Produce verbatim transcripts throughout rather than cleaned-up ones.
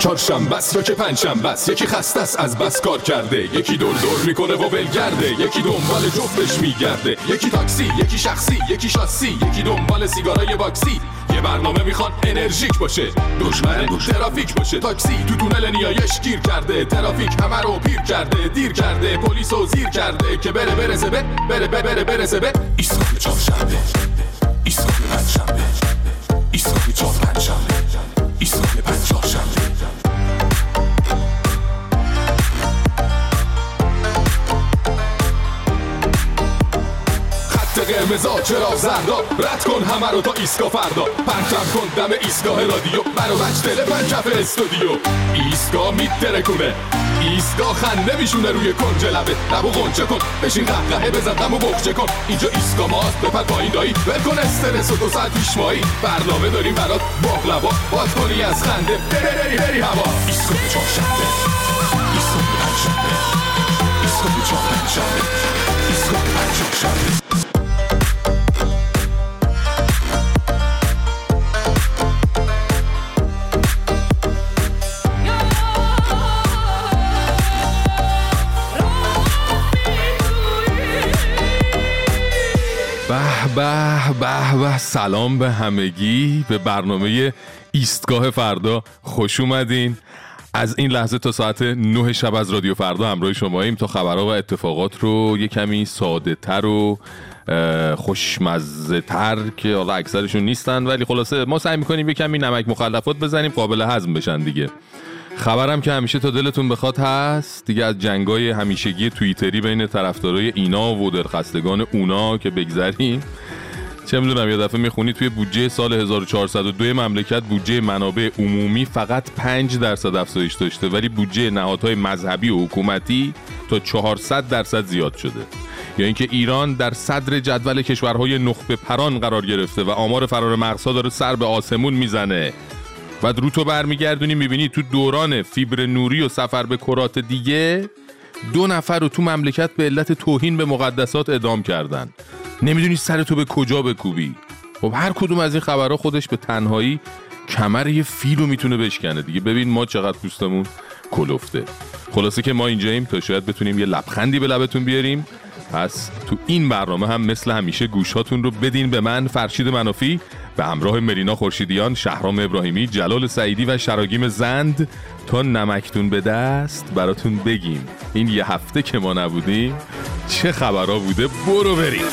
چهارشنبه است یا که پنجشنبه است، یکی خسته است از بس کار کرده، یکی دور دور میکنه و ولگرده، یکی دنبال جفتش میگرده، یکی تاکسی، یکی شخصی، یکی شاسی، یکی دنبال سیگارای باکسی. یه برنامه میخوان انرژیک باشه، دشمن ترافیک باشه. تاکسی تو تونل نیایش گیر کرده، ترافیک همه رو پیر کرده، دیر کرده، پلیسو زیر کرده که بره برسه به بره بره بره برسه به ایستگاه چهارشنبه، ایستگاه پنجشنبه، ایستگاه چهار پنجشنبه، ایستگاه پنج چهارشنبه. قرمزا چرا زردا، رد کن همه رو تا ایستگاه فردا، پرچم کن دم ایستگاه رادیو، برو بچ دل پنجف استودیو. ایستگاه میترکونه، ایستگاه خنده میشونه روی کنج لبه، لبو غنچه کن، بشین قهقهه بزن غمو بخچه کن. اینجا ایستگاه ماست، بپر پایین دایی، ول کن استرس و دو ساعت پیش مایی. برنامه داریم برات باقلوا، باد کنی از خنده بری بری بری هوا. ایستگاه چهارشنبه، ایستگاه پنجشنبه، ایستگاه چهار پنجشنبه، ایستگاه پنج چهارشنبه. به به به سلام به همگی، به برنامه ایستگاه فردا خوش اومدین. از این لحظه تا ساعت نه شب از رادیو فردا همراه شماییم تا خبرها و اتفاقات رو یه کمی ساده تر و خوشمزه تر که حالا اکثرشون نیستن ولی خلاصه ما سعی میکنیم یه کمی نمک مخلفات بزنیم قابل هضم بشن دیگه. خبرم که همیشه تا دلتون بخواد هست دیگه، از جنگای همیشگی توییتری بین طرفدارای اینا و درخواستگان اونا که بگذریم. چه میدونم یه دفعه میخونی توی بودجه سال هزار و چهارصد و دو مملکت بودجه منابع عمومی فقط پنج درصد افزایش داشته ولی بودجه نهادهای مذهبی و حکومتی تا چهارصد درصد زیاد شده. یا اینکه ایران در صدر جدول کشورهای نخبه پران قرار گرفته و آمار فرار مغزها داره سر به آسمون میزنه. بعد رو تو برمیگردونی میبینی تو دوران فیبر نوری و سفر به کرات دیگه دو نفر رو تو مملکت به علت توهین به مقدسات اعدام کردن. نمیدونی سرتو به کجا بکوبی. خب هر کدوم از این خبرها خودش به تنهایی کمر یه فیلو میتونه بشکنه دیگه. ببین ما چقدر پوستمون کلفته. خلاصه که ما اینجاییم تا شاید بتونیم یه لبخندی به لبتون بیاریم. پس تو این برنامه هم مثل همیشه گوشاتون رو بدین به من، فرشید منافی، به همراه مرینا خورشیدیان، شهرام ابراهیمی، جلال سعیدی و شراگیم زند تا نمکتون به دست براتون بگیم این یه هفته که ما نبودیم چه خبرها بوده. برو بریم.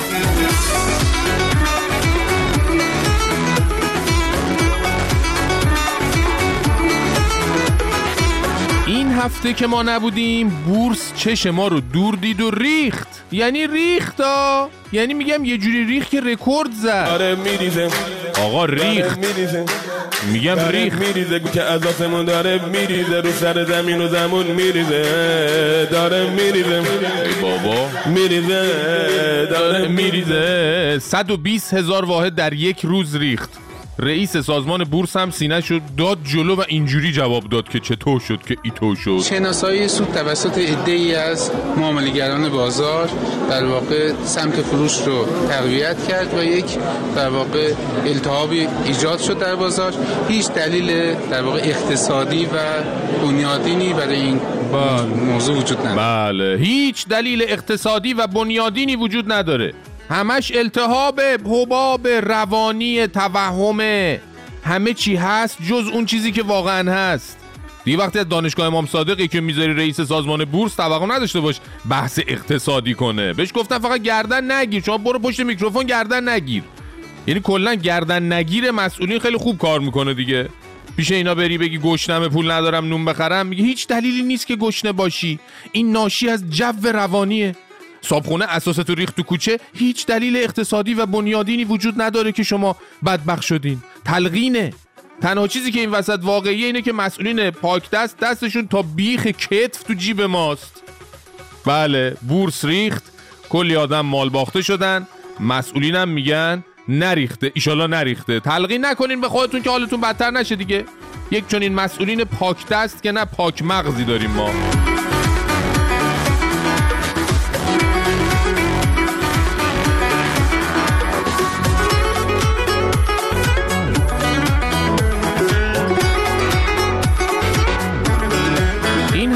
این هفته که ما نبودیم بورس چش ما رو دور دید و ریخت. یعنی ریخت ها، یعنی میگم یه جوری ریخت که رکورد زد. آره میریزه آقا ریخت، میریزه میگم ریخت میریزه که از آسمون داره میریزه رو سر زمین و زمون میریزه داره میریزه. ای بابا میریزه داره میریزه. صد و بیست هزار واحد در یک روز ریخت. رئیس سازمان بورس هم سینه شد داد جلو و اینجوری جواب داد که چطور شد که ایطور شد. شناسایی سود توسط عده‌ای از معامله‌گران بازار در واقع سمت فروش رو تقویت کرد و یک در واقع التهابی ایجاد شد در بازار. هیچ دلیل در واقع اقتصادی و بنیادینی برای این بله. موضوع وجود نداره. بله هیچ دلیل اقتصادی و بنیادینی وجود نداره. همش التهاب، حباب روانی، توهمه. همه چی هست جز اون چیزی که واقعا هست. دیگه وقتی از دانشگاه امام صادقی که میذاری رئیس سازمان بورس توقع نداشته باش بحث اقتصادی کنه. بهش گفتن فقط گردن نگیر، شما برو پشت میکروفون گردن نگیر. یعنی کلا گردن نگیر مسئولین خیلی خوب کار میکنه دیگه. پیش اینا بری بگی گشنمه پول ندارم نون بخرم، میگه هیچ دلیلی نیست که گشنه باشی، این ناشی از جو روانیه. صابخونه اساستو ریخت تو کوچه، هیچ دلیل اقتصادی و بنیادینی وجود نداره که شما بدبخت شدین. تلقینه. تنها چیزی که این وسط واقعیه اینه که مسئولین پاک دست دستشون تا بیخ کتف تو جیب ماست. بله بورس ریخت، کلی آدم مال باخته شدن، مسئولینم میگن نریخته، ایشالا نریخته. تلقین نکنین به خودتون که حالتون بدتر نشه دیگه. یک چنین مسئولین پاک دست که نه پاک مغزی داریم ما.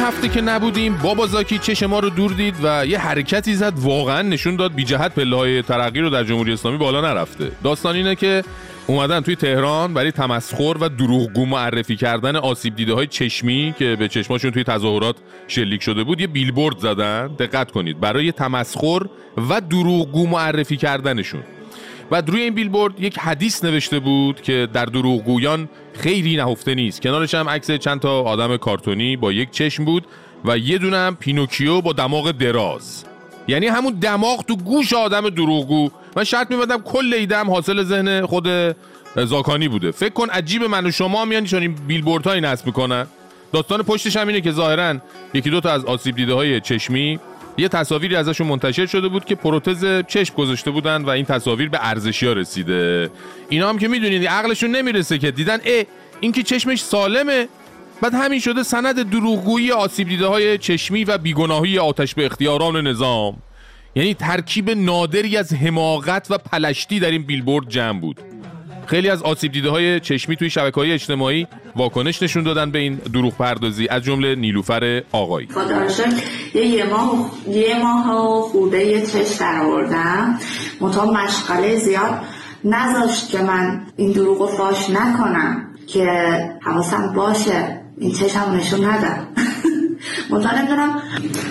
هفته که نبودیم بابا زاکی چشم ما رو دور دید و یه حرکتی زد واقعا نشون داد بی جهت پله‌های ترقی رو در جمهوری اسلامی بالا نرفته. داستان اینه که اومدن توی تهران برای تمسخر و دروغگو معرفی کردن آسیب دیده های چشمی که به چشماشون توی تظاهرات شلیک شده بود یه بیلبورد زدن، دقت کنید، برای تمسخر و دروغگو معرفی کردنشون. و روی این بیلبورد یک حدیث نوشته بود که در دروغگویان خیری نهفته نیست. کنارش هم عکس چند تا آدم کارتونی با یک چشم بود و یه دونه هم پینوکیو با دماغ دراز، یعنی همون دماغ تو گوش آدم دروغگو. من شرط می‌بندم کل ایدم حاصل ذهن خود زاکانی بوده. فکر کن عجیب من و شما میان چون این بیلبوردهای نصب میکنن. داستان پشتش هم اینه که ظاهراً یکی دو تا از آسیب دیده‌های چشمی یه تصاویری ازشون منتشر شده بود که پروتز چشم گذاشته بودن و این تصاویر به ارزشی‌ها رسیده. اینا هم که میدونید عقلشون نمیرسه که دیدن اه این که چشمش سالمه، بعد همین شده سند دروغگویی آسیب دیده‌های چشمی و بیگناهی آتش به اختیاران نظام. یعنی ترکیب نادری از حماقت و پلشتی در این بیلبورد جمع بود. خیلی از آسیب دیده‌های چشمی توی شبکه‌های اجتماعی واکنش نشون دادن به این دروغ پردازی، از جمله نیلوفر آقایی. خدا رو شکر یه یه ماه یه ماه خورده یه چش در آوردم، منتها مشغله زیاد نذاشت که من این دروغو فاش نکنم که حواسم باشه این چشمو نشون ندم. منتها نمیدونم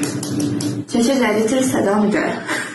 چش جدید رو صدا میده.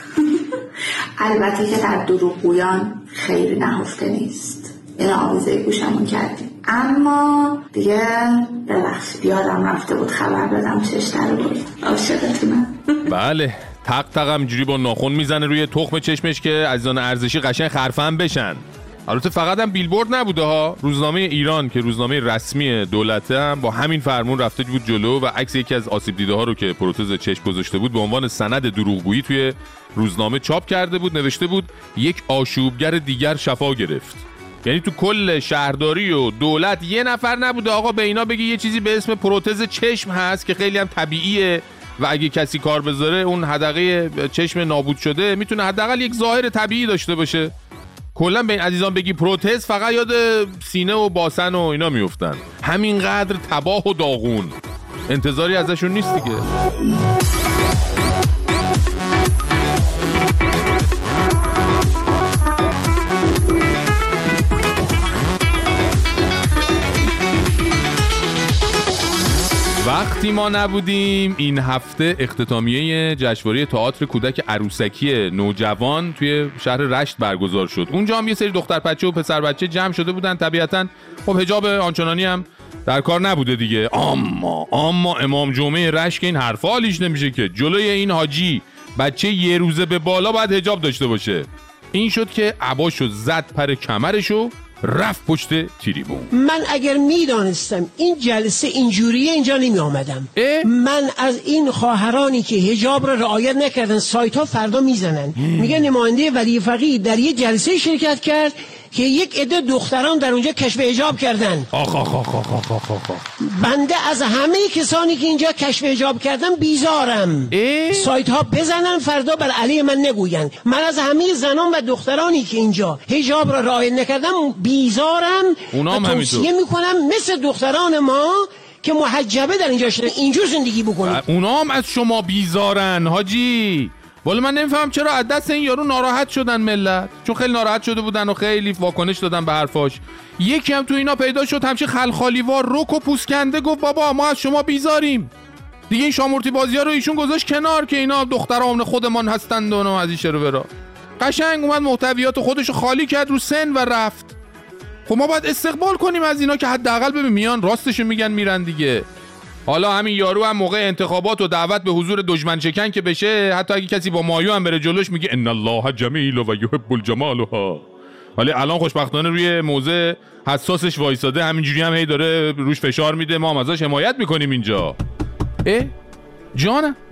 البته که در دروغگویان خیلی نهفته نیست، این آویزه گوشمون کردیم، اما دیگه ببخشید یادم رفته بود خبر بدم چش در بود. عاشقتونم. بله، تق تق همجوری با ناخن میزنه روی تخم چشمش که عزیزان ارزشی قشنگ خرفن بشن. البته فقط هم بیلبورد نبوده ها، روزنامه ایران که روزنامه رسمی دولته هم با همین فرمون رفته بود جلو و عکس یکی از آسیب دیده ها رو که پروتز چشم گذاشته بود به عنوان سند دروغگویی توی روزنامه چاپ کرده بود. نوشته بود یک آشوبگر دیگر شفا گرفت. یعنی تو کل شهرداری و دولت یه نفر نبوده آقا به اینا بگی یه چیزی به اسم پروتز چشم هست که خیلی هم طبیعیه و اگه کسی کار بذاره اون حدقه چشم نابود شده میتونه حداقل یک ظاهر طبیعی داشته باشه. کلا به این عزیزان بگی پروتز فقط یاد سینه و باسن و اینا میافتن. همینقدر تباه و داغون، انتظاری ازشون نیست دیگه. وقتی ما نبودیم این هفته اختتامیه جشنواره تئاتر کودک عروسکی نوجوان توی شهر رشت برگزار شد. اونجا هم یه سری دختر بچه و پسر بچه جمع شده بودن. طبیعتاً خب حجاب آنچنانی هم در کار نبوده دیگه. اما اما امام جمعه رشت که این حرفا حالیش نمیشه که جلوی این حاجی بچه یه روزه به بالا باید حجاب داشته باشه. این شد که عباشو زد پر کمرشو رفت پشت تریبون. من اگر میدانستم این جلسه اینجوریه اینجا نمی آمدم. من از این خواهرانی که حجاب را رعایت نکردن سایت ها فردا میزنن، میگه نماینده ولی فقیه در یه جلسه شرکت کرد که یک عده دختران در اونجا کشف حجاب کردن. آخ آخ آخ آخ آخ آخ آخ. بنده از همه کسانی که اینجا کشف حجاب کردن بیزارم. سایت ها بزنن فردا بر علیه من نگوین. من از همه زنان و دخترانی که اینجا حجاب را رعایت نکردن بیزارم و توصیه میکنم مثل دختران ما که محجبه در اینجا شده اینجور زندگی بکنید. اونا هم از شما بیزارن حاجی. والا من نمیفهم چرا از دست این یارو ناراحت شدن ملت، چون خیلی ناراحت شده بودن و خیلی واکنش دادن به حرفاش. یکی هم تو اینا پیدا شد همچین خلخالیوار رک و پوسکنده گفت بابا ما از شما بیزاریم دیگه. این شامورتی بازی ها رو ایشون گذاشت کنار که اینا دختران خودمان هستند و از این شروع برا. قشنگ اومد محتویات خودشو خالی کرد رو سن و رفت. خب ما باید استقبال کنیم از اینا که حداقل ببین میان راستشو میگن میرن دیگه. حالا همین یارو هم موقع انتخابات و دعوت به حضور دشمن شکن که بشه، حتی اگه کسی با مایو هم بره جلوش میگه ان الله جمیل و یحب الجمالها. ولی الان خوشبختانه روی موضع حساسش وایساده، همینجوری هم هی داره روش فشار میده، ما هم ازش حمایت میکنیم اینجا. اه جانم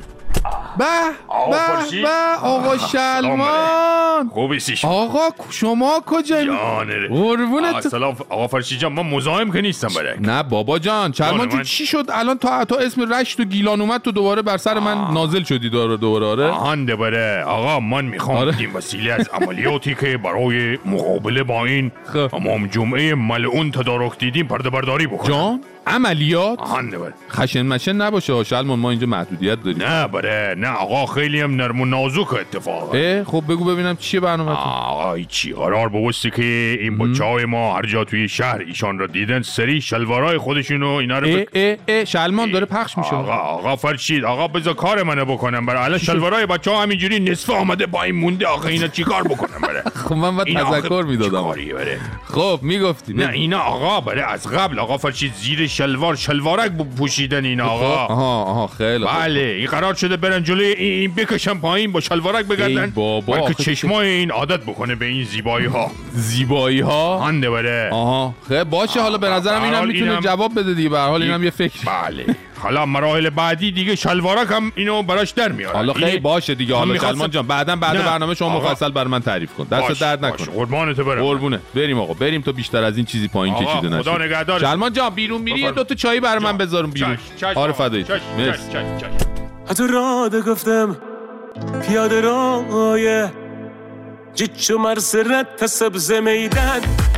به به به آقا شلمان. خوبی شما؟ آقا شما کجایی؟ جانره قربونت. سلام آقا فرشید جان، من مزاحم که نیستم برای. نه بابا جان. شلمان جون چی شد الان؟ تا تا اسم رشت و گیلان اومد تو دوباره بر سر من آه. نازل شدی دوباره دوباره. آره آهنده بره آقا، من میخوام آره. این وسیله از عملیاتی که برای مقابله با این امام جمعه ملعون تدارک دیدیم پرده برداری بکنم. جان عملیات؟ آهنده بره خشن مشن نباشه شلمان، ما اینجا محدودیت داریم. نه بره نه آقا، خیلی هم نرم و نازک اتفاقه. خب بگو ببینم چیه برنامه‌تون؟ آقا چی قرار بوستی که این بچه‌های ما هر جا توی شهر ایشان رو دیدن سری شلوارای خودشونو اینا رو بک... اه اه اه شلمان داره پخش میشه. آقا آقا فرشید آقا بذار کار منو بکنم برای الان شلوارای بچه‌ها همینجوری نصف آمده با این مونده. آقا اینا چیکار بکنم برای؟ خب من بعد تذکر میدادم. خب میگفتی نه اینا آقا برای از قبل آقا فرشید زیر شلوار شلوارک پوشیدن اینا آقا. آها آها خیلی خوب. بله این قرار شده برن جلوی این بکشن پایین با شلوارک بگردن. بابا که چشمای این عادت بکنه به این زیبایی ها. زیبایی ها هنده بره. آها خیلی باشه. حالا به نظرم اینم میتونه اینم... جواب بده دیگه. به هر حال اینم یه فکر. بله حالا مراحل بعدی دیگه شلوارک هم اینو براش در میاره. حالا خیلی باشه دیگه. حالا سلمان جان بعداً بعد برنامه شما مفصل بر من تعریف کن. دست درد نکن. قربانت برم. قربونه. بریم آقا بریم تو بیشتر از این چیزی پایین کشیده نشه. خدا نگهدار. سلمان جان بیرون میری دو تا چای برای من بذارم بیرون. آره فدایی. مرسی. حتی راده گفتم پیاده روی جیچو مرسرت تسبز میدن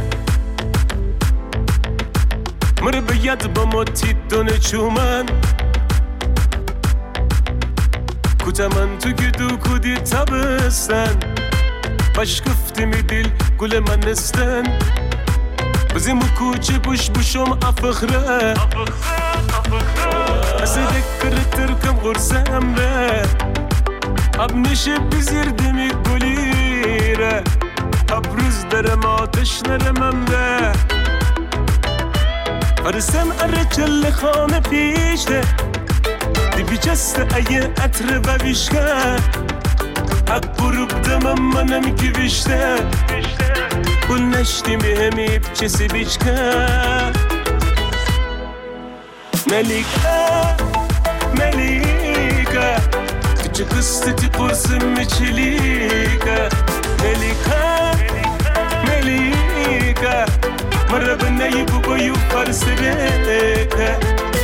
مره بیاد با موتی دونه چومن کتمن تو گدو کودی تبستن باش گفتی می دیل گل من نستن بزیم و کوچه بوش بوشم افخره از دکر ترکم غرزم به اب نشه بزیر دمی گلیره اب روز درم آتش نرمم به فرسم اره چل خانه پیشته دی بیچست ایه عطر و بیشکر حق بروب دمم منم که بیشته گل نشتی مهمی بچسی بیشکر ملیکه ملیکه کچه قصتی قرصم میچلیکه ملیکه ملیکه مره بنایی بگویو فرسی بیکه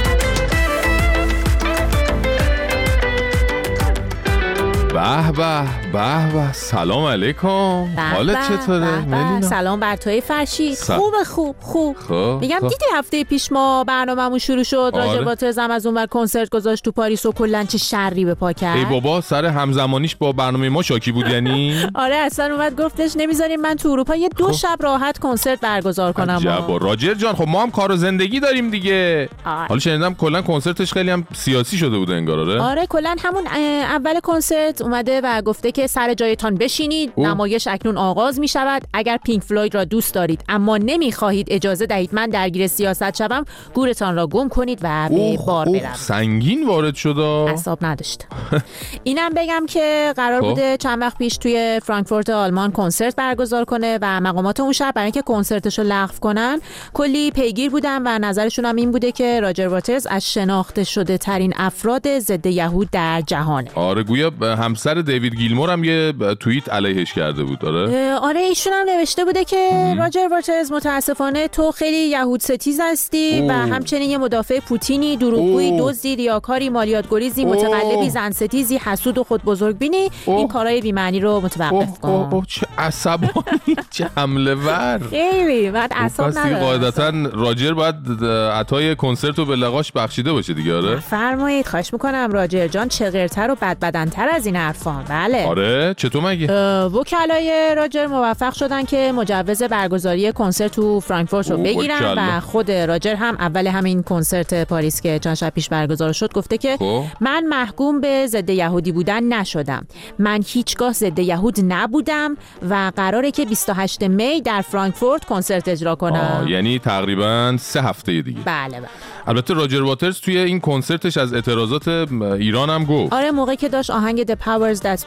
به به به به سلام علیکم. حالت چطوره ملینا؟ سلام بر توی فرشید. خوب خوب خوب خوب میگم خوب. دیدی هفته پیش ما برنامه‌مون شروع شد آره. راجع با ترزم از اونور کنسرت گذاشت تو پاریس و کلا چه شری به پا کرد. ای بابا سر همزمانیش با برنامه ما شاکی بود یعنی. آره اصلا اومد گفتش نمیذاریم من تو اروپا یه دو خب. شب راحت کنسرت برگزار کنم. عجبا راجر جان خب ما هم کار و زندگی داریم دیگه. آره. حالا شنیدم کلا کنسرتش خیلی هم سیاسی شده بود انگار. آره آره کلا همون اول کنسرت اومده و گفته که سر جایتان بشینید اوه. نمایش اکنون آغاز می شود. اگر پینک فلوید را دوست دارید اما نمی خواهید اجازه دهید من درگیر سیاست شوم گورتان را گم کنید و به بار بروید. سنگین وارد شد. اعصاب نداشت. اینم بگم که قرار بوده چند وقت پیش توی فرانکفورت آلمان کنسرت برگزار کنه و مقامات اون شب برای اینکه کنسرتش رو لغو کنن کلی پیگیر بودن و نظرشون هم این بوده که راجر واترز از شناخته شده ترین افراد ضد یهود در جهانه. آره گویا همسر دیوید گیلمور هم یه توییت علیهش کرده بود. آره آره ایشون هم نوشته بوده که ام. راجر واترز متاسفانه تو خیلی یهود ستیز هستی اوه. و همچنین یه مدافع پوتینی، دروغگویی، دزدی، ریاکاری، مالیات گریزی، متقلبی، زن ستیزی، حسود و خود بزرگبینی. این کارهای بی‌معنی رو متوقف کن. اوه اوه چه عصبانی چه حمله ور. خیلی بعد اعصاب نداره. قاعدتاً راجر باید عطای کنسرت رو به لقاش بخشیده باشه دیگه. آره فرمایید خواهش می‌کنم راجر جان چغرتر و بدبدن‌تر از این حرفان. بله آره چطور مگه؟ وکلای راجر موفق شدن که مجوز برگزاری کنسرت تو فرانکفورت رو بگیرن و خود راجر هم اول همین کنسرت پاریس که چند شب پیش برگزار شد گفته که خو؟ من محکوم به ضد یهودی بودن نشدم. من هیچگاه ضد یهود نبودم و قراره که بیست و هشتم می در فرانکفورت کنسرت اجرا کنم. یعنی تقریبا سه هفته دیگه. بله بله. البته راجر واترز توی این کنسرتش از اعتراضات ایران هم گفت. آره موقعی که داشت آهنگ The Powers That Be از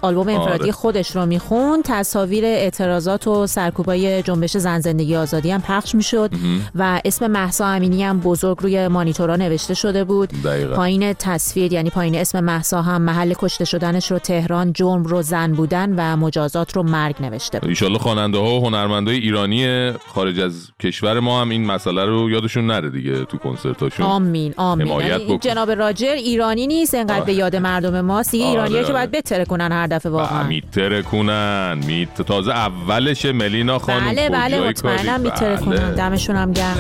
آلبوم انفرادی آره. خودش رو میخوند، تصاویر اعتراضات و سرکوبای جنبش زن زندگی آزادی هم پخش میشد و اسم مهسا امینی هم بزرگ روی مانیتورها نوشته شده بود. دقیقا. پایین تصویر یعنی پایین اسم مهسا هم محل کشته شدنش رو تهران، جرم رو زن بودن و مجازات رو مرگ نوشته بود. ان شاءالله خواننده ها و هنرمندای ایرانی خارج از کشور ما هم این مسئله رو یادشون نره دیگه تو کنسرتاشون. آمین آمین. یعنی جناب راجر ایرانی نیست انقدر به یاد مردم ماست، دیگه ایرانی‌ها که باید بتره کنن هر دفعه واقعا. میتره کنن، میت تازه اولش ملینا خانم. بله بله مطمئنم میتره کنن، دمشون هم گرم.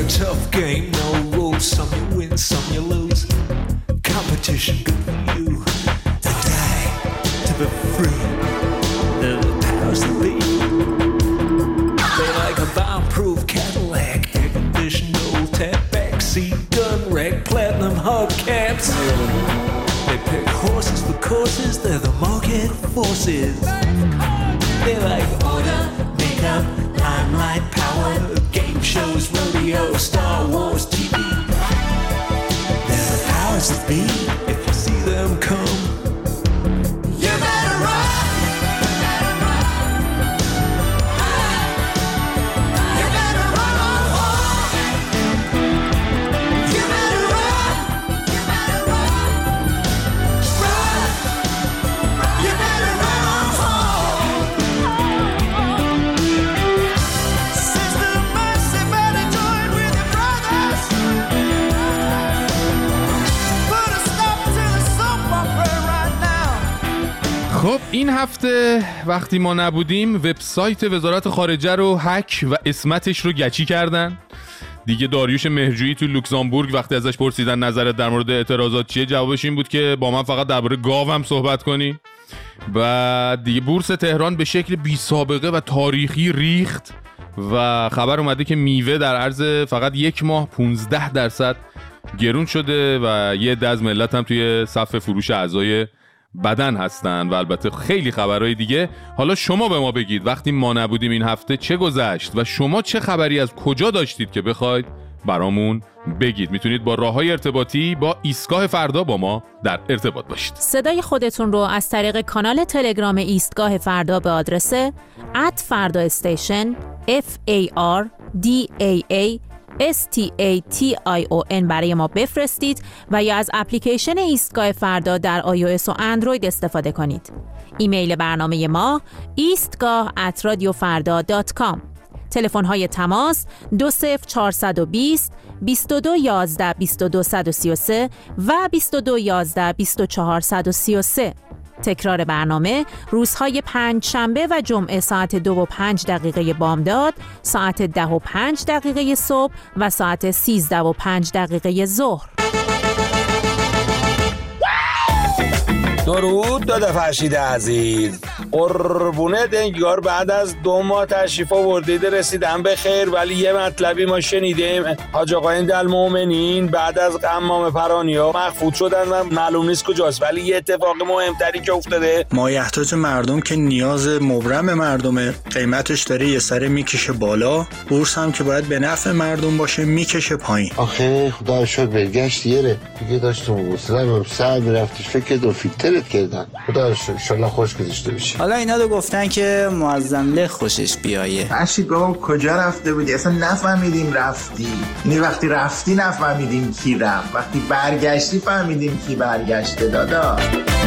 They pick horses for courses, they're the market forces. They like order, makeup, limelight, power, game shows, rodeo, Star Wars, T V. They're the powers that be. If you see them come, you better run. You better run on home. You better run. You better run. Run. You better run on home. Sister Mercy better join with your brothers. Put a stop to the soap opera right now. خب این هفته وقتی ما نبودیم وبسایت وزارت خارجه رو هک و اسمتش رو گچی کردن. دیگه داریوش مهرجویی تو لوکزامبورگ وقتی ازش پرسیدن نظرت در مورد اعتراضات چیه، جوابش این بود که با من فقط درباره گاوم صحبت کنی. و دیگه بورس تهران به شکل بی سابقه و تاریخی ریخت و خبر اومده که میوه در عرض فقط یک ماه پانزده درصد گرون شده و یه عده از ملت هم توی صف فروش اعضای بدن هستن و البته خیلی خبرهای دیگه. حالا شما به ما بگید وقتی ما نبودیم این هفته چه گذشت و شما چه خبری از کجا داشتید که بخواید برامون بگید. میتونید با راههای ارتباطی با ایستگاه فردا با ما در ارتباط باشید. صدای خودتون رو از طریق کانال تلگرام ایستگاه فردا به آدرس ات فردا استیشن اف ای آر دی ای ای اس تی ای تی آی او ان برای ما بفرستید و یا از اپلیکیشن ایستگاه فردا در آی او اس و اندروید استفاده کنید. ایمیل برنامه ما ایستگاه ات رادیو فردا دات کام. تلفن های تماس دو صفر چهارصد و بیست بیست و دو یازده بیست و دو صد و سی و سه و بیست و دو یازده بیست و چهار صد و سی و سه. تکرار برنامه روزهای پنج شنبه و جمعه ساعت دو و پنج دقیقه بامداد، ساعت ده و پنج دقیقه صبح و ساعت سیزده و پنج دقیقه ظهر. درود داده فرشید عزیز، قربونه دنگیار بعد از دو ماه تشریف آوردید رسیدم به خیر، ولی یه مطلبی ما شنیدیم حاج آقایان دلمؤمنین بعد از قمام پرانیا مخفوض شدن و معلوم نیست کجاست، ولی یه اتفاق مهمتری که افتاده مایحتاج مردم که نیاز مبرم مردمه، قیمتش داره یه سره میکشه بالا، بورس هم که باید به نفع مردم باشه میکشه پایین. آخه خدا رو شکر برگشت یره دیگه، داشتم وصله سر میرفتش فکر دو فیلترت کردن، خدا رو شکر انشالله خوش گذشته بشه. حالا اینا رو گفتن که معظم له خوشش بیایه. فرشید بابا کجا رفته بودی؟ اصلا نفهمیدیم رفتی. یعنی وقتی رفتی نفهمیدیم کی رفت، وقتی برگشتی فهمیدیم کی برگشته دادا.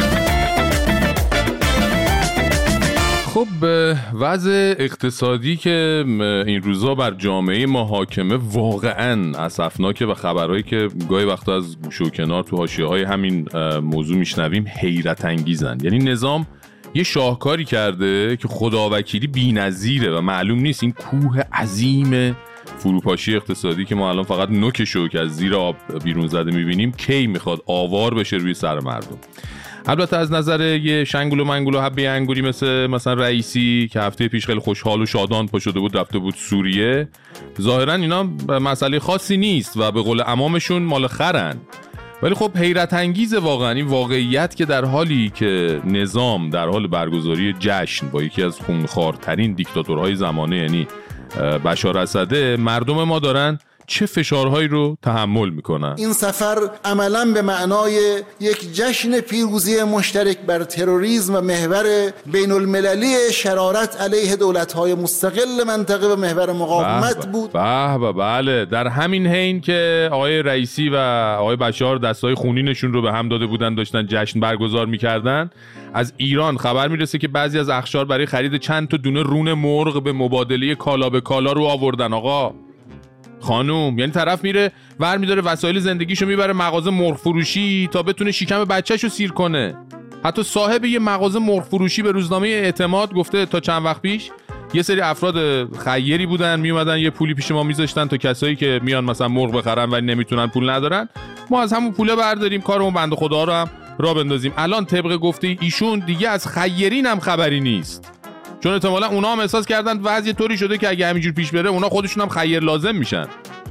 خب وضع اقتصادی که این روزا بر جامعه ما حاکمه واقعا اسفناکه و خبرهایی که گاهی وقتا از گوشه و کنار تو حاشیه‌های همین موضوع میشنویم حیرت انگیزن. یعنی نظام یه شاهکاری کرده که خداوکیلی بی‌نظیره و معلوم نیست این کوه عظیم فروپاشی اقتصادی که ما الان فقط نوکشو که از زیر آب بیرون زده میبینیم کی میخواد آوار بشه روی سر مردم. البته از نظر یه شنگول و منگول و حبه انگوری مثل مثلا رئیسی که هفته پیش خیلی خوشحال و شادان پا شده بود رفته بود سوریه، ظاهرا اینا مسئله خاصی نیست و به قول عمامشون مال خرن. ولی خب حیرت انگیز واقعا این واقعیت که در حالی که نظام در حال برگزاری جشن با یکی از خونخوارترین دیکتاتورهای زمانه یعنی بشار اسده، مردم ما دارن چه فشارهایی رو تحمل میکنن. این سفر عملاً به معنای یک جشن پیروزی مشترک بر تروریسم و محور بین المللی شرارت علیه دولت‌های مستقل منطقه و محور مقاومت بود. به به بله، در همین حین که آقای رئیسی و آقای بشار دستای خونینشون رو به هم داده بودن داشتن جشن برگزار میکردن، از ایران خبر میرسه که بعضی از اخشار برای خرید چند تا دونه رون مرغ به مبادله کالا به کالا رو آوردن. آقا خانوم، یعنی طرف میره ور میداره وسایل زندگیشو میبره مغازه مرغ فروشی تا بتونه شکم بچه‌شو سیر کنه. حتی صاحب یه مغازه مرغ فروشی به روزنامه اعتماد گفته تا چند وقت پیش یه سری افراد خیری بودن میومدن یه پولی پیش ما میذاشتن تا کسایی که میان مثلا مرغ بخرن ولی نمیتونن پول ندارن، ما از همون پوله برداریم کارمون بنده خدا رو هم راه بندازیم. الان طبق گفته ایشون دیگه از خیرین هم خبری نیست، چون احتمالاً اونا هم احساس کردن وضع طوری شده که اگه همینجور پیش بره اونا خودشون هم خیر لازم میشن.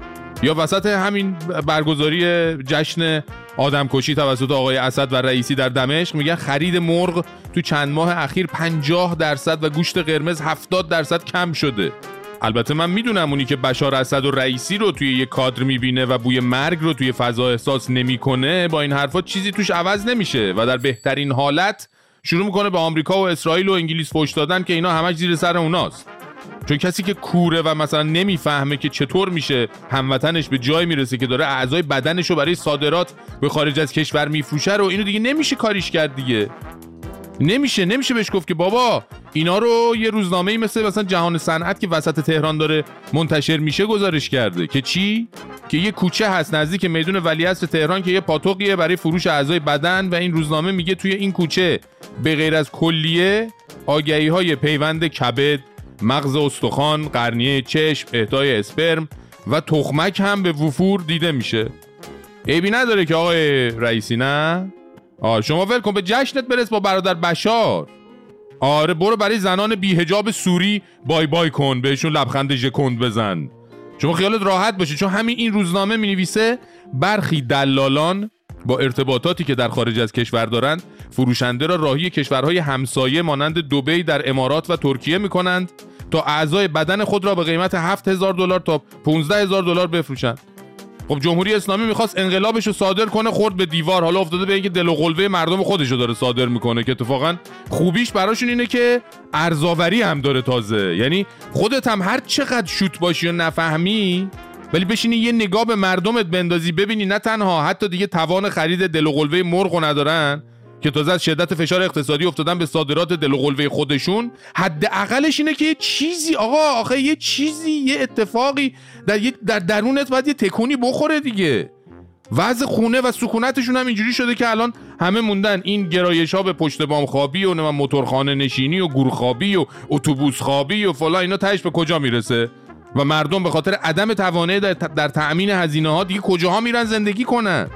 یا وسط همین برگزاری جشن آدمکشی توسط آقای اسد و رئیسی در دمشق میگن خرید مرغ تو چند ماه اخیر پنجاه درصد و گوشت قرمز هفتاد درصد کم شده. البته من میدونم اونی که بشار اسد و رئیسی رو توی یه کادر میبینه و بوی مرگ رو توی فضا احساس نمیکنه، با این حرفا چیزی توش عوض نمیشه و در بهترین حالت شروع میکنه به آمریکا و اسرائیل و انگلیس فحش دادن که اینا همش زیر سر اوناست. چون کسی که کوره و مثلا نمیفهمه که چطور میشه هموطنش به جای میرسه که داره اعضای بدنشو برای صادرات به خارج از کشور میفروشه رو، اینو دیگه نمیشه کاریش کرد دیگه. نمیشه نمیشه بهش گفت که بابا اینا رو یه روزنامه‌ای مثل مثلا جهان صنعت که وسط تهران داره منتشر میشه گزارش کرده که چی؟ که یه کوچه هست نزدیک میدون ولیعصر تهران که یه پاتوقیه برای فروش اعضای بدن و این روزنامه میگه توی این کوچه به غیر از کلیه آگهی‌های پیوند کبد، مغز استخوان، قرنیه چشم، اهدای اسپرم و تخمک هم به وفور دیده میشه. عیبی نداره که آقای رئیسی نه؟ آه شما ول کن به جشنت برس با برادر بشار. آره برو برای زنان بی‌حجاب سوری بای بای کن، بهشون لبخند ژکند بزن. شما خیالت راحت باشه، چون همین این روزنامه مینویسه برخی دلالان با ارتباطاتی که در خارج از کشور دارند فروشنده را راهی کشورهای همسایه مانند دبی در امارات و ترکیه میکنند تا اعضای بدن خود را به قیمت هفت هزار دلار تا پانزده هزار دلار بفروشند. خب جمهوری اسلامی میخواست انقلابش رو صادر کنه، خورد به دیوار، حالا افتاده به اینکه دل و قلبه مردم خودش رو داره صادر میکنه که اتفاقا خوبیش براشون اینه که ارزاوری هم داره تازه. یعنی خودت هم هر چقدر شوت باشی و نفهمی ولی بشینی یه نگاه به مردمت بندازی ببینی نه تنها حتی دیگه توان خرید دل و قلبه مرغ ندارن که تازه از شدت فشار اقتصادی افتادن به صادرات دل و قلبه خودشون، حداقلش اینه که یه چیزی آقا آخه یه چیزی یه اتفاقی در یک در درونت باید یه تکونی بخوره دیگه. وضع خونه و سکونتشون هم اینجوری شده که الان همه موندن این گرایش‌ها به پشت بام خوابی و نمیدونم موتورخانه نشینی و گور خوابی و اتوبوس خوابی و فلان، اینا تهش به کجا میرسه؟ و مردم به خاطر عدم توانایی در, در تأمین هزینه‌ها دیگه کجاها میرن زندگی کنن؟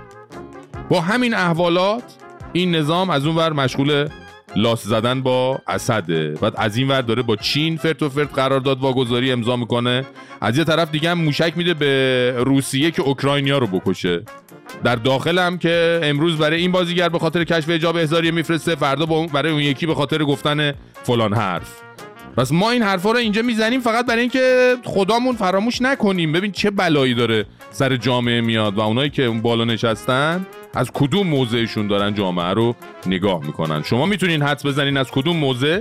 با همین احوالات این نظام از اون ور مشغول لاس زدن با اسده، بعد از این ور داره با چین فرت و فرت قرارداد واگذاری امضا میکنه، از یه طرف دیگه هم موشک میده به روسیه که اوکراینیا رو بکشه. در داخل هم که امروز برای این بازیگر به خاطر کشف حجاب احضاری میفرسته، فردا با اون برای اون یکی به خاطر گفتن فلان حرف. پس ما این حرفا رو اینجا میزنیم فقط برای اینکه خدامون فراموش نکنیم ببین چه بلایی داره سر جامعه میاد و اونایی که اون بالا نشستن از کدوم موضعشون دارن جامعه رو نگاه میکنن. شما میتونین حدس بزنین از کدوم موضع؟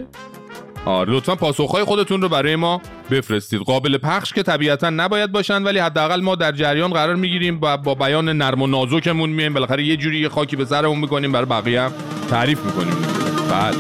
آره لطفا پاسخهای خودتون رو برای ما بفرستید. قابل پخش که طبیعتا نباید باشن ولی حداقل ما در جریان قرار میگیریم و با بیان نرم و نازکمون میایم بالاخره یه جوری یه خاکی به سرمون میکنیم برای بقیه هم تعریف میکنیم. بله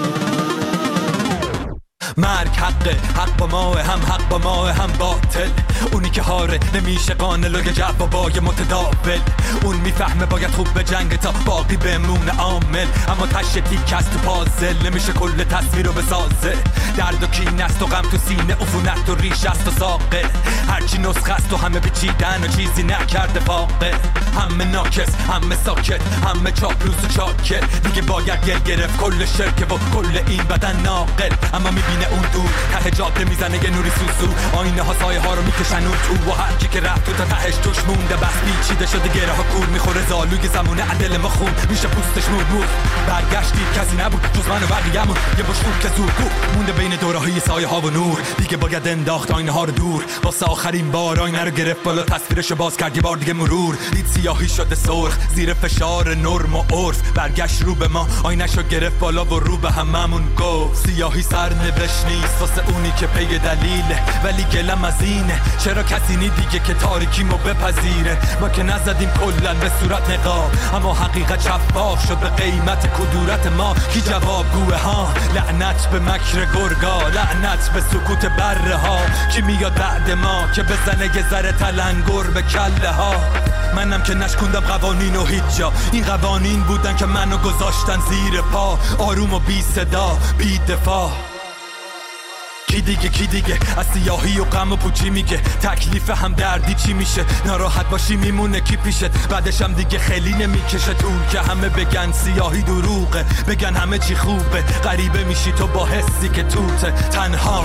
مرگ حقه، حق با ما هم حق با ما هم باطل. اونی که هاره نمیشه قانل و جوابای متداول. اون میفهمه باید خوب به جنگ تا باقی بمونه عامل، اما تش تیک است تو پازل نمیشه کل تصویر رو بسازه. درد و کین است و غم تو سینه، عفونت و ریش است و ساقه. هرچی نسخه است و همه بچیدن و چیزی نکرده فاقه. همه ناکس همه ساکت همه چاپلوس و چاکر، دیگه باید گل گرفت کل شرکه و کل این بدن ناقل. اما میبینه اون دور ته جاده میزنه یه نوری سوسو آینه ها سایه ها رو میکشن اون تو و هر کی که رفت تو تا تهش توش مونده بس پیچیده شده گره ها کور میخوره زالوی زمونه عدل ما خون میشه پوستش مور مور برگشتی کسی نبود جز من و بقیه‌مون یه مش خوب که زور کو مونده بین دوره‌های سایه ها و نور دیگه باید انداخت آینه ها رو دور واسه آخرین بار آینه رو گرفت بالا تصویرشو باز کرد یه بار دیگه مرور دید سیاهی شده سرخ زیر فشار نرم و عرف برگشت رو به ما آینه‌شو گرفت بالا و رو به هممون گفت سیاهی سرنوشت نیست واسه اونی که پی دلیله ولی گلم از اینه چرا کسی نی دیگه که تاریکیمو بپذیره ما که نزدیم کلن به صورت نقاب اما حقیقت شفاف شد به قیمت کدورت ما کی جواب گوه ها لعنت به مکر گرگا لعنت به سکوت بره ها کی میاد بعد ما که بزنه یه ذره تلنگر به کله ها منم که نشکوندم قوانین و هیچ جا این قوانین بودن که منو گذاشتن زیر پا آروم و بی صدا بی دفاع کی دیگه کی دیگه از سیاهی و غم و پوچی میگه تکلیف هم دردی چی میشه ناراحت باشی میمونه کی پیشت بعدش هم دیگه خیلی نمیکشه طول که همه بگن سیاهی دروغه بگن همه چی خوبه غریبه میشی تو با حسی که توته تنها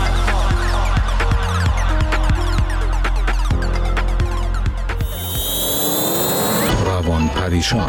روان پریشان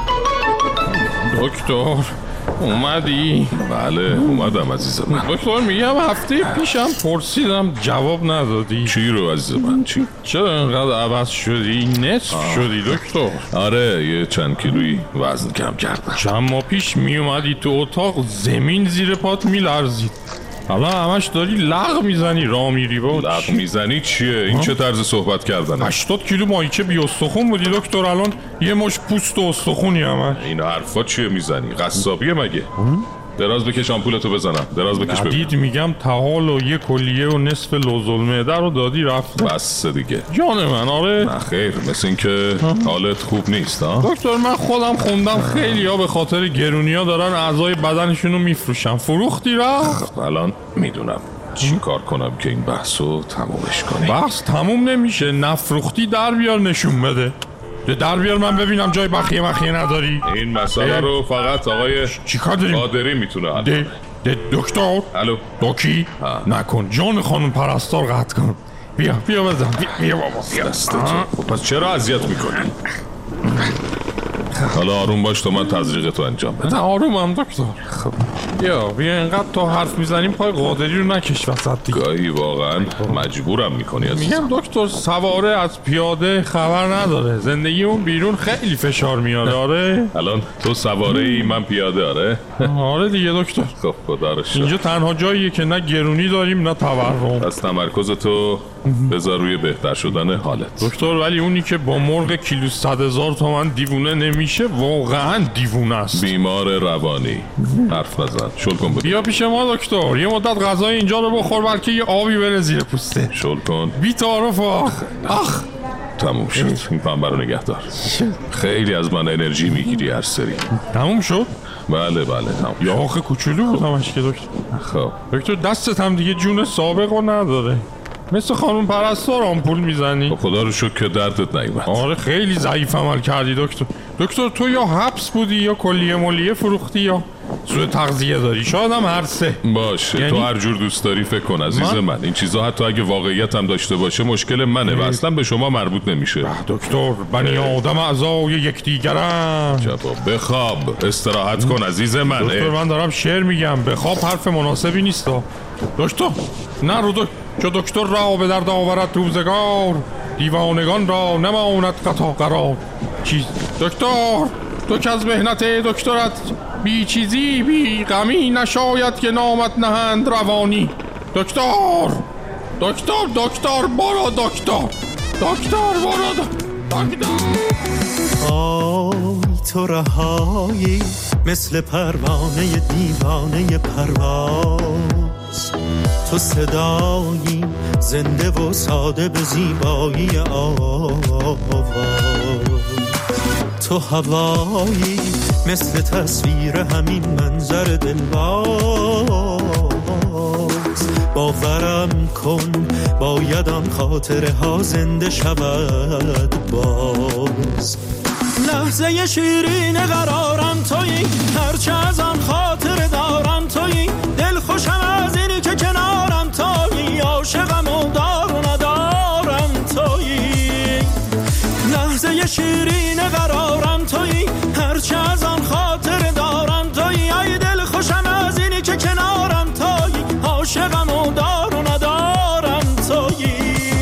دکتر اومدی؟ بله اومدم عزیز من. دکتر میگم هفته پیشم پرسیدم جواب ندادی. چی رو عزیز من؟ چی؟ چرا اینقدر عوض شدی؟ نصف آه. شدی دکتر. آره یه چند کیلویی وزن کم کردم. چند ماه پیش میومدی تو اتاق زمین زیر پات میلرزید. حالا همش داری لغ میزنی راه میری با لغ میزنی چیه؟ این چه طرز صحبت کردنه؟ هشتاد کیلو ماهیچه بی استخون بودی دکتر الان یه مش پوست و استخونی همش. این حرفا چیه میزنی؟ قصابیه مگه؟ دراز بکش آمپولتو بزنم. دراز بکش ببین. دید میگم تحال و یه کلیه و نصف لوزالمعده رو دادی رفت. بس دیگه. جان من آره. نه خیر مثل این که حالت خوب نیست ها. دکتر من خودم خوندم خیلی ها به خاطر گرونیا دارن اعضای بدنشونو میفروشن. فروختی رفت؟ الان میدونم چی کار کنم که این بحثو تمومش کنی. بحث تموم نمیشه. نفروختی در بیار نشون بده. در بیار من ببینم جای بخیه مخیه نداری. این مسئله رو فقط آقای چیکار داریم؟ قادری میتونه حل کنه. ده دکتر الو دکی نکن جان خانم پرستار قطع کن. بیا بیا بزن بیا, بیا بابا بیا دسته تو. پس چرا اذیت میکنی؟ حالا آروم باش تا من تزریق تو انجام بدم. نه آرومم دکتر. خب بیا بیا اینقدر تا حرف میزنیم پای قادری رو نکش وسط دیگه. گاهی واقعا مجبورم میکنی از میگم دکتر سواره از پیاده خبر نداره زندگی اون بیرون خیلی فشار میاره. آره الان تو سواره ای من پیاده. آره آره دیگه دکتر. خب خدا رو شکر اینجا تنها جاییه که نه گرونی داریم نه تورم. پس تمرکز تو بذار روی بهتر شدن حالت دکتر. ولی اونی که با مرغ کیلو صد هزار تومن دیوونه نمیشه واقعا دیوونه است. بیمار روانی حرف نزن. شل کن بود. بیا پیش ما دکتر یه مدت غذای اینجا رو بخور بلکه یه آبی بره زیر پوسته. شل کن بی تعارف. آخ آخ تموم شد. این پنبه رو نگه دار. خیلی از من انرژی میگیری هر سری. تموم شد؟ بله بله تموم. یا آخه کوچولو بود همش که دکتر. خب دکتر دستت هم دیگه جون سابق رو نداره. مثل خانم پرستار آمپول میزنی. خدا رو شکر که دردت نیومد. آره خیلی ضعیف عمل کردی دکتر. دکتر تو یا حبس بودی یا کلیه ملیه فروختی یا سوء تغذیه داری. شاید هم هر سه باشه. یعنی... تو هر جور دوست داری فکر کن عزیز من, من. این چیزا حتی اگه واقعیت هم داشته باشه مشکل منه و اصلا به شما مربوط نمیشه. دکتر بنی آدم اعضای یکدیگرن. جواب بخواب استراحت کن عزیز من. دکتر من دارم شعر میگم. بخواب حرف مناسبی نیست دکتر. نه رو دکتر چو دکتر را به درد آورد روزگار دیوانگان را نماند قطع قرار. چیز دکتر تو که از مهنت دکترت بی چیزی بی غمی نشاید که نامت نهند روانی. دکتر دکتر دکتر برو دکتر دکتر برو دکتر. آی تو رهایی مثل پروانه دیوانه پرواز. تو صدایی زنده و ساده به زیبایی آواز. تو هوایی مثل تصویر همین منظر دلواز. باورم کن باید آن خاطره ها زنده شود باز. لحظه شیرین قرارم تویی هرچه از آن خاطره دارم تویی. دل خوشم از اینی که کنار لحظه شیرین قرارم تویی، هرچه از آن خاطر دارم تویی. ای دل خوشم از اینی که کنارم تویی، عاشقم و دار و ندارم تویی.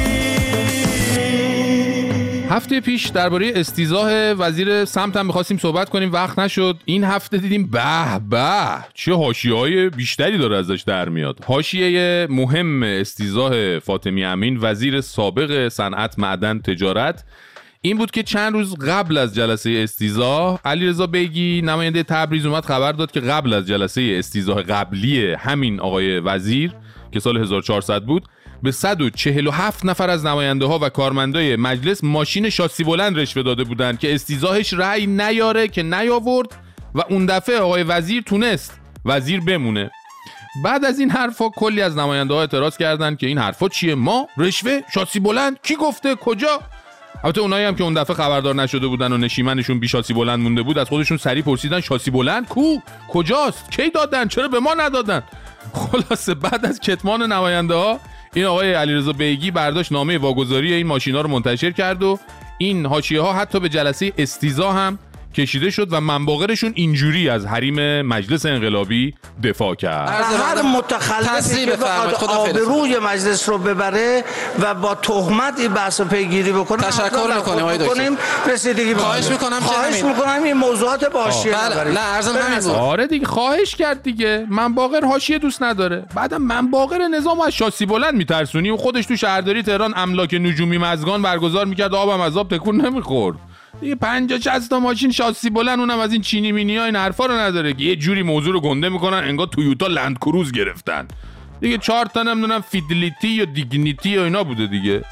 هفته پیش درباره استیضاح وزیر سمت هم می‌خواستیم صحبت کنیم، وقت نشد. این هفته دیدیم به به چه حاشیه‌های بیشتری داره ازش در میاد. حاشیه مهم استیضاح فاطمی امین وزیر سابق صنعت، معدن، تجارت این بود که چند روز قبل از جلسه استیضاح علیرضا بیگی نماینده تبریز اومد خبر داد که قبل از جلسه استیضاح قبلی همین آقای وزیر که سال هزار و چهارصد بود، به صد و چهل و هفت نفر از نماینده ها و کارمندای مجلس ماشین شاسی بلند رشوه داده بودند که استیضاحش رأی نیاره که نیاورد و اون دفعه آقای وزیر تونست وزیر بمونه. بعد از این حرفا کلی از نماینده ها اعتراض کردند که این حرفا چیه؟ ما رشوه شاسی بلند کی گفته؟ کجا؟ البته اونایی هم که اون دفعه خبردار نشده بودن و نشیمنشون بی شاسی بلند مونده بود از خودشون سریع پرسیدن شاسی بلند کو؟ کجاست؟ کی دادن؟ چرا به ما ندادن؟ خلاصه بعد از کتمان نماینده ها این آقای علیرضا بیگی برداشت نامه واگذاری این ماشینا رو منتشر کرد و این حاشیه ها حتی به جلسه استیضاح هم کشیده شد و منباغرشون اینجوری از حریم مجلس انقلابی دفاع کرد. هر متخلفی که بخواد آبروی مجلس رو ببره و با تهمت این بحث رو پیگیری بکنه تشکر میکنیم آقای دکتر. رسیدگی خواهش میکنم خواهش میکنم این موضوعات باشیه بله. نه عرضم همین بود. آره دیگه خواهش کرد دیگه. منباغر حاشیه دوست نداره. بعدم منباغر نظام از شاسی بلند میترسونی و خودش تو شهرداری تهران املاک نجومی مزگان برگزار میکرد آبم از آب تکون نمیخورد. دیگه پنجاه شصت تا ماشین شاسی بلند اونم از این چینی مینی ها این حرفا رو نداره که یه جوری موضوع رو گنده میکنن انگار تویوتا لند کروز گرفتن دیگه. چهار تا نمیدونم فیدلیتی یا دیگنیتی یا اینا بوده دیگه.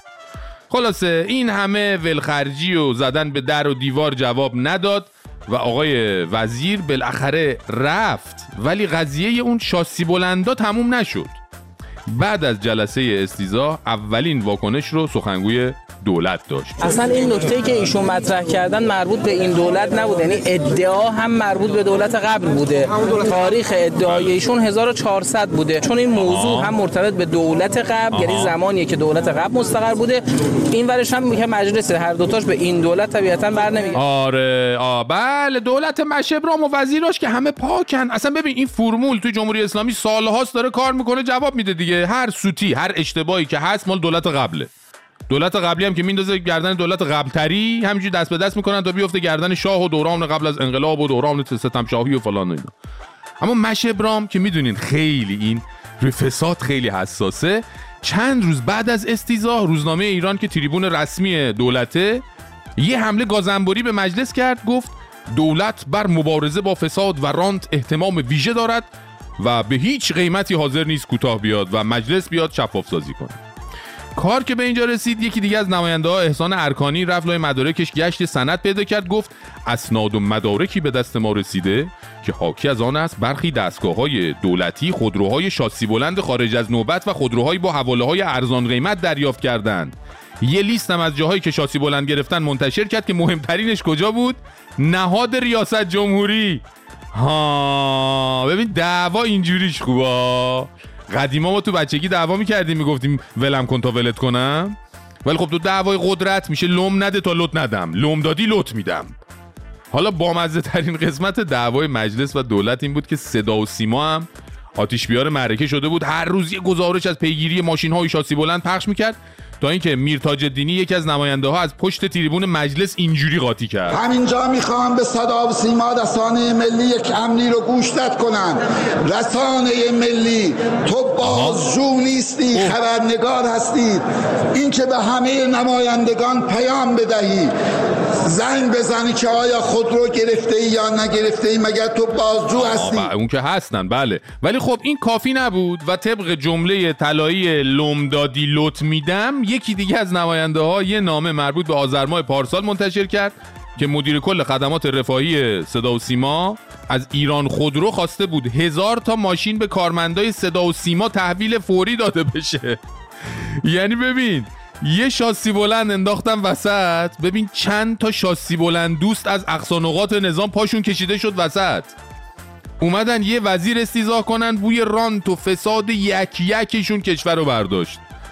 خلاصه این همه ولخرجی و زدن به در و دیوار جواب نداد و آقای وزیر بالاخره رفت، ولی قضیه اون شاسی بلندا تموم نشد. بعد از جلسه استیضاح اولین واکنش رو سخنگوی دولت داشت. اصلا این نکته‌ای که ایشون مطرح کردن مربوط به این دولت نبوده، یعنی ادعا هم مربوط به دولت قبل بوده. تاریخ ادعای ایشون هزار و چهارصد بوده، چون این موضوع آه. هم مرتبط به دولت قبل، یعنی زمانیه که دولت قبل مستقر بوده. این ورش هم میگه مجلس، هر دوتاش به این دولت طبیعتاً بر نمیگه. آره آ بله دولت مشبرام و وزیراش که همه پاکن. اصلا ببین این فرمول تو جمهوری اسلامی سالهاست داره کار میکنه، جواب میده دیگه. هر سوتی هر اشتباهی که هست مال دولت قبله. دولت قبلی هم که میندازه گردن دولت قبلتری همینجوری دست به دست میکنن تا بیفته گردن شاه و دوران قبل از انقلاب و دوران ستم شاهی و فلان و اینا. اما مشبرام که میدونین خیلی این روی فساد خیلی حساسه، چند روز بعد از استیضاح روزنامه ایران که تریبون رسمی دولته یه حمله گازنبوری به مجلس کرد، گفت دولت بر مبارزه با فساد و رانت اهتمام ویژه دارد و به هیچ قیمتی حاضر نیست کوتاه بیاد و مجلس بیاد شفاف سازی کنه. کار که به اینجا رسید یکی دیگه از نماینده ها احسان ارکانی رفت لای مدارکش گشت سند پیدا کرد، گفت اسناد و مدارکی به دست ما رسیده که حاکی از آن است برخی دستگاه‌های دولتی خودروهای شاسی بلند خارج از نوبت و خودروهایی با حواله‌های ارزان قیمت دریافت کردند. یه لیست هم از جاهایی که شاسی بلند گرفتن منتشر کرد که مهمترینش کجا بود؟ نهاد ریاست جمهوری. ها ببین دعوا اینجوریش خوبه. قدیما ما تو بچگی دعوا میکردیم میگفتیم ولم کن تا ولت کنم، ولی خب تو دعوای قدرت میشه لم نده تا لط ندم، لم دادی لط میدم. حالا بامزه ترین قسمت دعوای مجلس و دولت این بود که صدا و سیما هم آتش بیار معرکه شده بود. هر روز یه گزارش از پیگیری ماشین های شاسی بلند پخش میکرد تا اینکه میر تاج الدینی یکی از نماینده ها از پشت تریبون مجلس اینجوری قاطی کرد: همینجا میخوام به صدا و سیما رسانه ملی یک امری رو گوشت کنن. رسانه ملی تو بازجو نیستی، خبرنگار هستی. این که به همه نمایندگان پیام بدهی، زنگ بزنی که آیا خودرو گرفته ای یا نگرفته ای، مگر تو بازجو هستی؟ اون که هستن بله، ولی خب این کافی نبود و طبق جمله طلایی لمدادی لط میدم یکی دیگه از نماینده ها یه نامه مربوط به آذر ماه پارسال منتشر کرد که مدیر کل خدمات رفاهی صدا و سیما از ایران خودرو خواسته بود هزار تا ماشین به کارمندای صدا و سیما تحویل فوری داده بشه. یعنی ببین یه شاسی بلند انداختن وسط، ببین چند تا شاسی بلند دوست از اقصا نقاط نظام پاشون کشیده شد وسط، اومدن یه وزیر استیضاح کنن، بوی رانت و فساد یک یکشون کشور رو برداشت.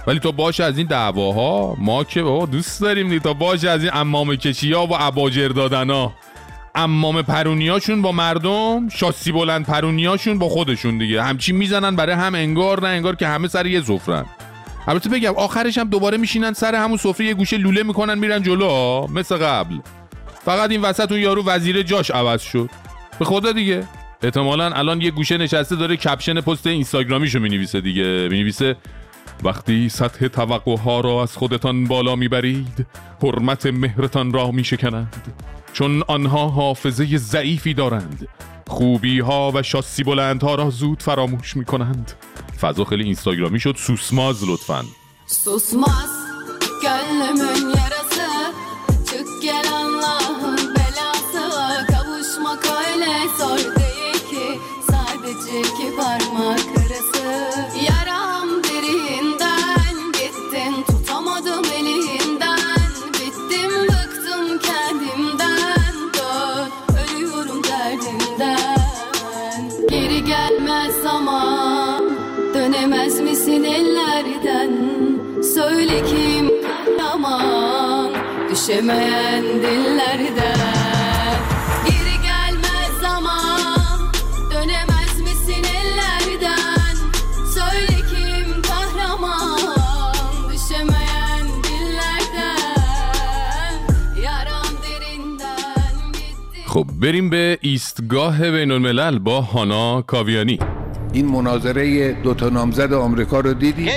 ولی تا باشه از این دعواها ما که بابا دوست داریم دیگه، تا باشه از این عمامه کشی‌ها و اباجر دادن‌ها، عمامه پرونیاشون با مردم، شاسی بلند پرونیاشون با خودشون دیگه، همچین میزنن برای هم انگار نه انگار که همه سر یه سفرن. البته بگم آخرش هم دوباره میشینن سر همون سفره یه گوشه لوله میکنن میرن جلو مثل قبل. فقط این وسط اون یارو وزیر جاش عوض شد. به خدا دیگه احتمالاً الان یه گوشه نشسته داره کپشن پست اینستاگرامیشو مینویسه دیگه، مینویسه وقتی سطح توقعها را از خودتان بالا میبرید حرمت مهرتان را میشکنند، چون آنها حافظه ضعیفی دارند، خوبی ها و شاسی بلندها را زود فراموش میکنند. فضا خیلی اینستاگرامی şod. Susmaz lütfen. Susmaz gönlümün yarası, çık gel Allah'ın belası, kavuşmak öyle zor değil ki, sadece iki parmak arası. Yaram derinden gittin, tutamadım elinden, bittim bıktım kendimden, dön ölüyorum derdimden. Geri gelmez zaman, dönemez misin ellerden? Söyle kim kahraman, düşemeyen dillerden. Geri gelmez zaman, dönemez misin ellerden? Söyle kim kahraman, düşemeyen dillerden. Yaram derinden gitti. خب بریم به ایستگاه بین الملل با هانا کاویانی. این مناظره دو تا نامزد آمریکا رو دیدی؟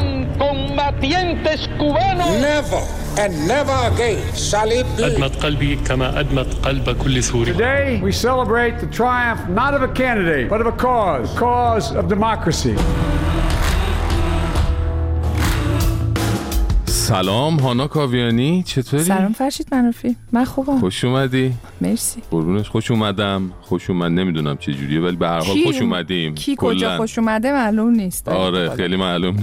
Never and never again shall it be. أدمت قلبي كما أدمت قلب كل سوري. Today we celebrate the triumph not of a candidate but of a cause, cause of democracy. سلام هانا کاویانی، چطوری؟ سلام فرشید منوفی، من خوبم. خوش اومدی. مرسی. قربونش. خوش اومدم. خوش اومد نمیدونم چه جوریه ولی به هر حال خوش اومدیم. کی کجا خوش اومده معلوم نیست. آره خیلی معلوم.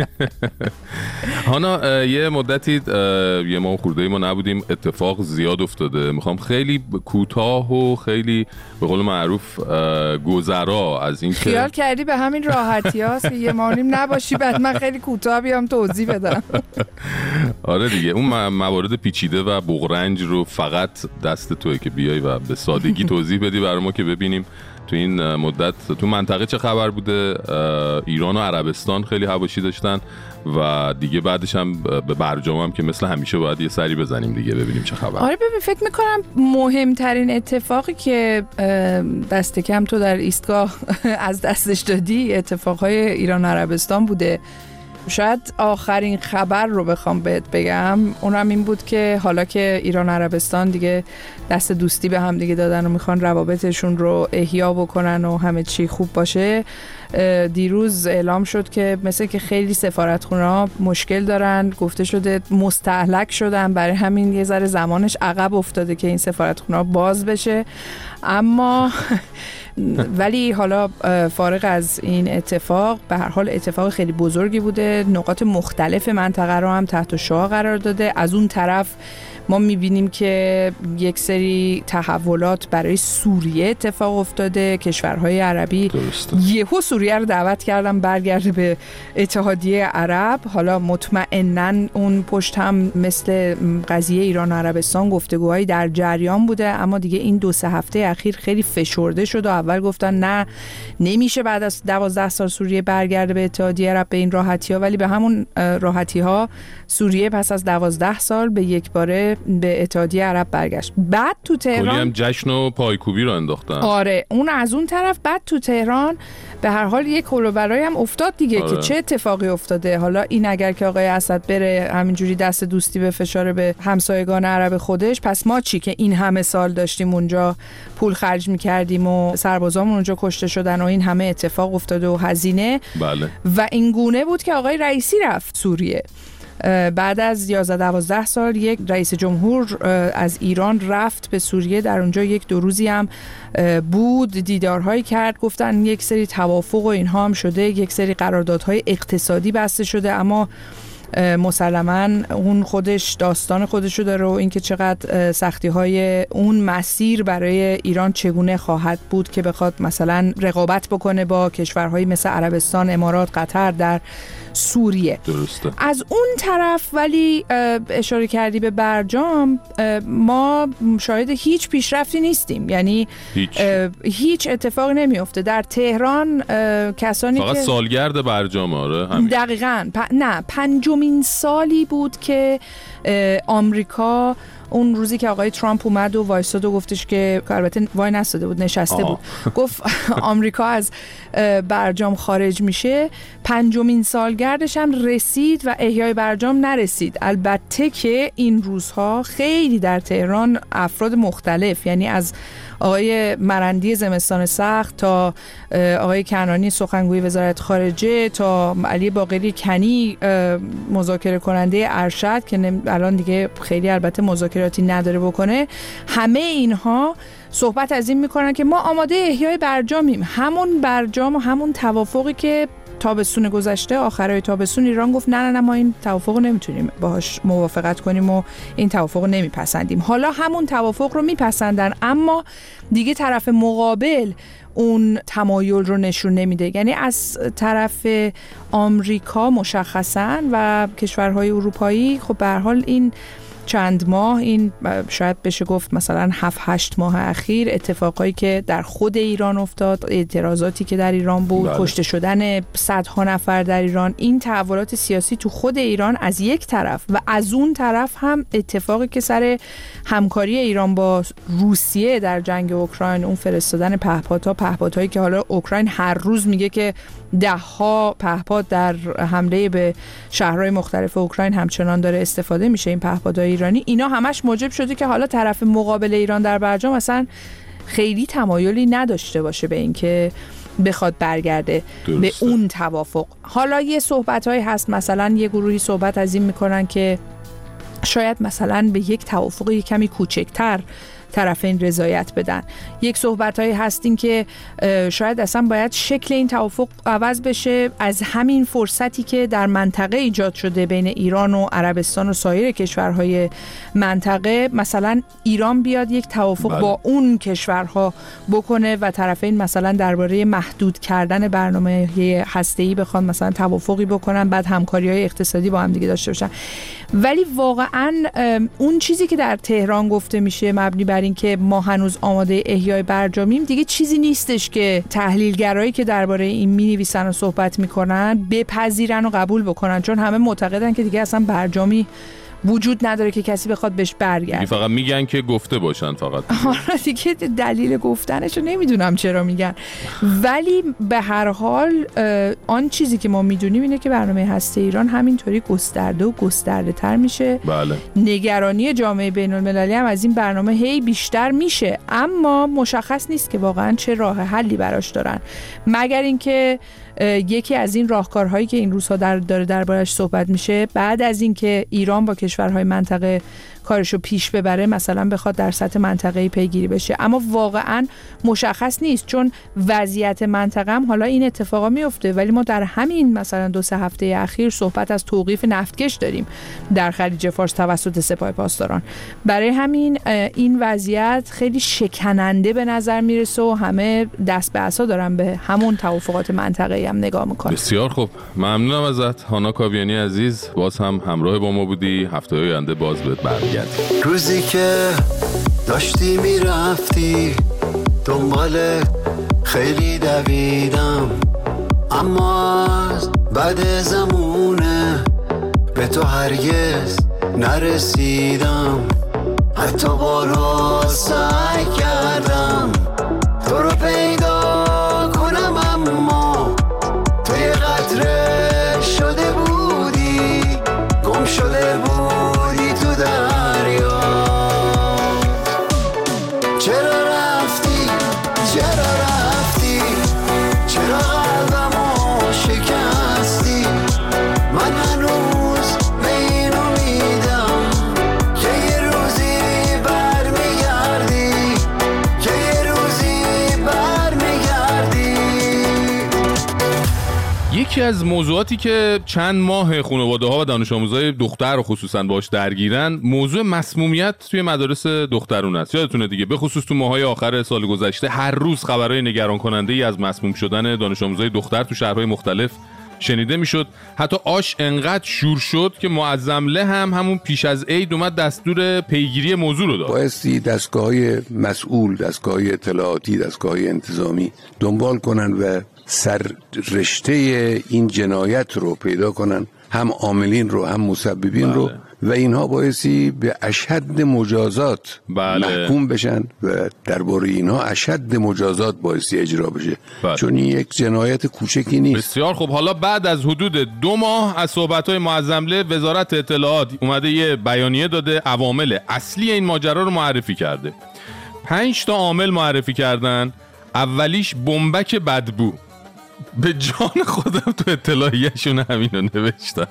هانا یه مدتی یه ما خورده ما نبودیم، اتفاق زیاد افتاده. میخوام خیلی کوتاه و خیلی به قول معروف گذرا از این که خیال کردی به همین راحتیاست که یه مانیم نباشی بعد من خیلی کوتاه بیام توضیح بدم. آره دیگه اون موارد پیچیده و بغرنج رو فقط دست توئه که بیای و به سادگی توضیح بدی برای ما که ببینیم تو این مدت تو منطقه چه خبر بوده. ایران و عربستان خیلی حواشی داشتن و دیگه بعدش هم به برجام هم که مثل همیشه باید یه سری بزنیم دیگه ببینیم چه خبر. آره ببین فکر میکنم مهمترین اتفاقی که دست کم تو در ایستگاه از دستش دادی اتفاقهای ایران و عربستان بوده. شاید آخرین خبر رو بخوام بهت بگم اونم این بود که حالا که ایران و عربستان دیگه دست دوستی به هم دیگه دادن و میخوان روابطشون رو احیا بکنن و همه چی خوب باشه، دیروز اعلام شد که مثل که خیلی سفارتخونه‌ها مشکل دارن، گفته شده مستهلک شدن، برای همین یه ذره زمانش عقب افتاده که این سفارتخونه‌ها باز بشه. اما ولی حالا فارغ از این اتفاق به هر حال اتفاق خیلی بزرگی بوده، نقاط مختلف منطقه رو هم تحت شعاع قرار داده. از اون طرف ما میبینیم که یک سری تحولات برای سوریه اتفاق افتاده. کشورهای عربی یهو سوریه رو دعوت کردن برگرده به اتحادیه عرب. حالا مطمئناً اون پشت هم مثل قضیه ایران و عربستان گفتگوهایی در جریان بوده، اما دیگه این دو سه هفته اخیر خیلی فشرده شد و اول گفتن نه نمیشه بعد از دوازده سال سوریه برگرده به اتحادیه عرب به این راحتی ها، ولی به همون راحتی ها سوریه پس از دوازده سال به یک باره به اتحادیه عرب برگشت. بعد تو تهران کلی هم جشن و پایکوبی رو انداختن. آره اون از اون طرف. بعد تو تهران به هر حال یک هول و ولای هم افتاد دیگه. آره. که چه اتفاقی افتاده. حالا این اگر که آقای اسد بره همینجوری دست دوستی به فشار به همسایگان عرب خودش، پس ما چی که این همه سال داشتیم اونجا پول خرج می‌کردیم و سربازامون اونجا کشته شدن و این همه اتفاق افتاده و هزینه. بله. و این گونه بود که آقای رئیسی رفت سوریه. بعد از یازده دوازده سال یک رئیس جمهور از ایران رفت به سوریه، در اونجا یک دو روزی هم بود، دیدارهایی کرد، گفتن یک سری توافق و اینها هم شده، یک سری قراردادهای اقتصادی بسته شده، اما مسلماً اون خودش داستان خودشو داره و اینکه چقدر سختی‌های اون مسیر برای ایران چگونه خواهد بود که بخواد مثلا رقابت بکنه با کشورهایی مثل عربستان، امارات، قطر در سوریه. درسته. از اون طرف ولی اشاره کردی به برجام، ما شاهد هیچ پیشرفتی نیستیم، یعنی هیچ, هیچ اتفاقی نمیفته در تهران. کسانی فقط که سالگرد برجام، آره همین. دقیقاً پ... نه پنجمین سالی بود که آمریکا اون روزی که آقای ترامپ اومد و وایساد و گفتش که البته وای نستاده بود، نشسته آه. بود، گفت آمریکا از برجام خارج میشه، پنجمین سالگردش هم رسید و احیای برجام نرسید. البته که این روزها خیلی در تهران افراد مختلف، یعنی از آقای مرندی زمستان سخت تا آقای کنانی سخنگوی وزارت خارجه تا علی باقری کنی مذاکره کننده ارشد که الان دیگه خیلی البته مذاکراتی نداره بکنه، همه اینها صحبت از این میکنن که ما آماده احیای برجامیم. همون برجام و همون توافقی که تابستون گذشته، آخرای تابستون ایران گفت نه نه نه ما این توافق رو نمیتونیم باهاش موافقت کنیم و این توافق رو نمیپسندیم. حالا همون توافق رو میپسندن، اما دیگه طرف مقابل اون تمایل رو نشون نمیده. یعنی از طرف آمریکا مشخصاً و کشورهای اروپایی خب به هر حال این چند ماه، این شاید بشه گفت مثلا هفت هشت ماه اخیر، اتفاقایی که در خود ایران افتاد، اعتراضاتی که در ایران بود، بله. کشته شدن صدها نفر در ایران، این تحولات سیاسی تو خود ایران از یک طرف و از اون طرف هم اتفاقی که سر همکاری ایران با روسیه در جنگ اوکراین، اون فرستادن پهپادها پهپادهایی که حالا اوکراین هر روز میگه که ده ها پهپاد در حمله به شهرهای مختلف اوکراین همچنان داره استفاده میشه این پهپادهای ایرانی، اینا همش موجب شده که حالا طرف مقابل ایران در برجام اصلا خیلی تمایلی نداشته باشه به اینکه بخواد برگرده درسته. به اون توافق. حالا یه صحبت‌هایی هست، مثلا یه گروهی صحبت از این میکنن که شاید مثلا به یک توافق یک کمی کوچکتر طرفین رضایت بدن. یک صحبتایی هستین که شاید اصلا باید شکل این توافق عوض بشه، از همین فرصتی که در منطقه ایجاد شده بین ایران و عربستان و سایر کشورهای منطقه، مثلا ایران بیاد یک توافق بله. با اون کشورها بکنه و طرفین مثلا درباره محدود کردن برنامه هسته‌ای بخوان مثلا توافقی بکنن، بعد همکاری‌های اقتصادی با هم دیگه داشته باشن. ولی واقعا اون چیزی که در تهران گفته میشه مبنی بر این که ما هنوز آماده احیای برجامیم، دیگه چیزی نیستش که تحلیلگرایی که درباره این می‌نویسن و صحبت میکنن بپذیرن و قبول بکنن، چون همه معتقدن که دیگه اصلا برجامی وجود نداره که کسی بخواد بهش برگرده. فقط میگن که گفته باشن فقط. آره دیگه دلیل گفتنشو نمیدونم چرا میگن، ولی به هر حال آن چیزی که ما میدونیم اینه که برنامه هسته ایران همینطوری گسترده و گسترده تر میشه. بله. نگرانی جامعه بین المللی هم از این برنامه هی بیشتر میشه، اما مشخص نیست که واقعا چه راه حلی براش دارن، مگر اینکه یکی از این راهکارهایی که این روزها در داره دربارش صحبت میشه، بعد از اینکه ایران با کشورهای منطقه کارشو پیش ببره مثلا بخواد در سطح منطقه‌ای پیگیری بشه، اما واقعا مشخص نیست، چون وضعیت منطقه هم حالا این اتفاقا میفته، ولی ما در همین مثلا دو سه هفته اخیر صحبت از توقیف نفتکش داریم در خلیج فارس توسط سپاه پاسداران. برای همین این وضعیت خیلی شکننده به نظر میرسه و همه دست به عصا دارن به همون توافقات منطقه‌ای هم نگاه میکنن. بسیار خوب، ممنونم ازت هانا کاویانی عزیز، باز هم همراه با ما بودی. هفته آینده باز بهت برگردیم. روزی که داشتی میرفتی دنبال خیلی دویدم، اما بعد زمونه به تو هرگز نرسیدم، حتی بارها سعی کردم تو رو پیدا کنم، اما تو یه قطره شده بودی، گم شده بودی تو دریا. چرا رفتی چرا رفتی چرا قلبمو شکستی، من هنوز به این امیدم که یه روزی برمیگردی، که یه روزی برمیگردی. یکی از موضوعاتی که چند ماه خانواده‌ها و دانش آموزای دختر خصوصا باش درگیرن موضوع مسمومیت توی مدارس دخترون است. یادتونه دیگه، به خصوص تو ماهای آخر سال گذشته هر روز خبرهای نگران کننده ای از مسموم شدن دانش آموزای دختر تو شهرهای مختلف شنیده میشد. حتی آش انقدر شور شد که معظمله هم همون پیش از عید اومد دستور پیگیری موضوع رو داد. بایستی دستگاه‌های مسئول، دستگاه‌های اطلاعاتی، دستگاه‌های انتظامی دنبال کنن و سر رشته این جنایت رو پیدا کنن، هم عاملین رو هم مسببین بله. رو و اینها بایستی به اشد مجازات بله. محکوم بشن و درباره اینها اشد مجازات بایستی اجرا بشه بله. چون این یک جنایت کوچکی نیست. بسیار خب. حالا بعد از حدود دو ماه از صحبت‌های معظمله، وزارت اطلاعات اومده یه بیانیه داده، عوامل اصلی این ماجرا رو معرفی کرده. پنج تا عامل معرفی کردن. اولیش بمبک بدبو. به جان خودم تو اطلاعیه‌شون همینو نوشتن.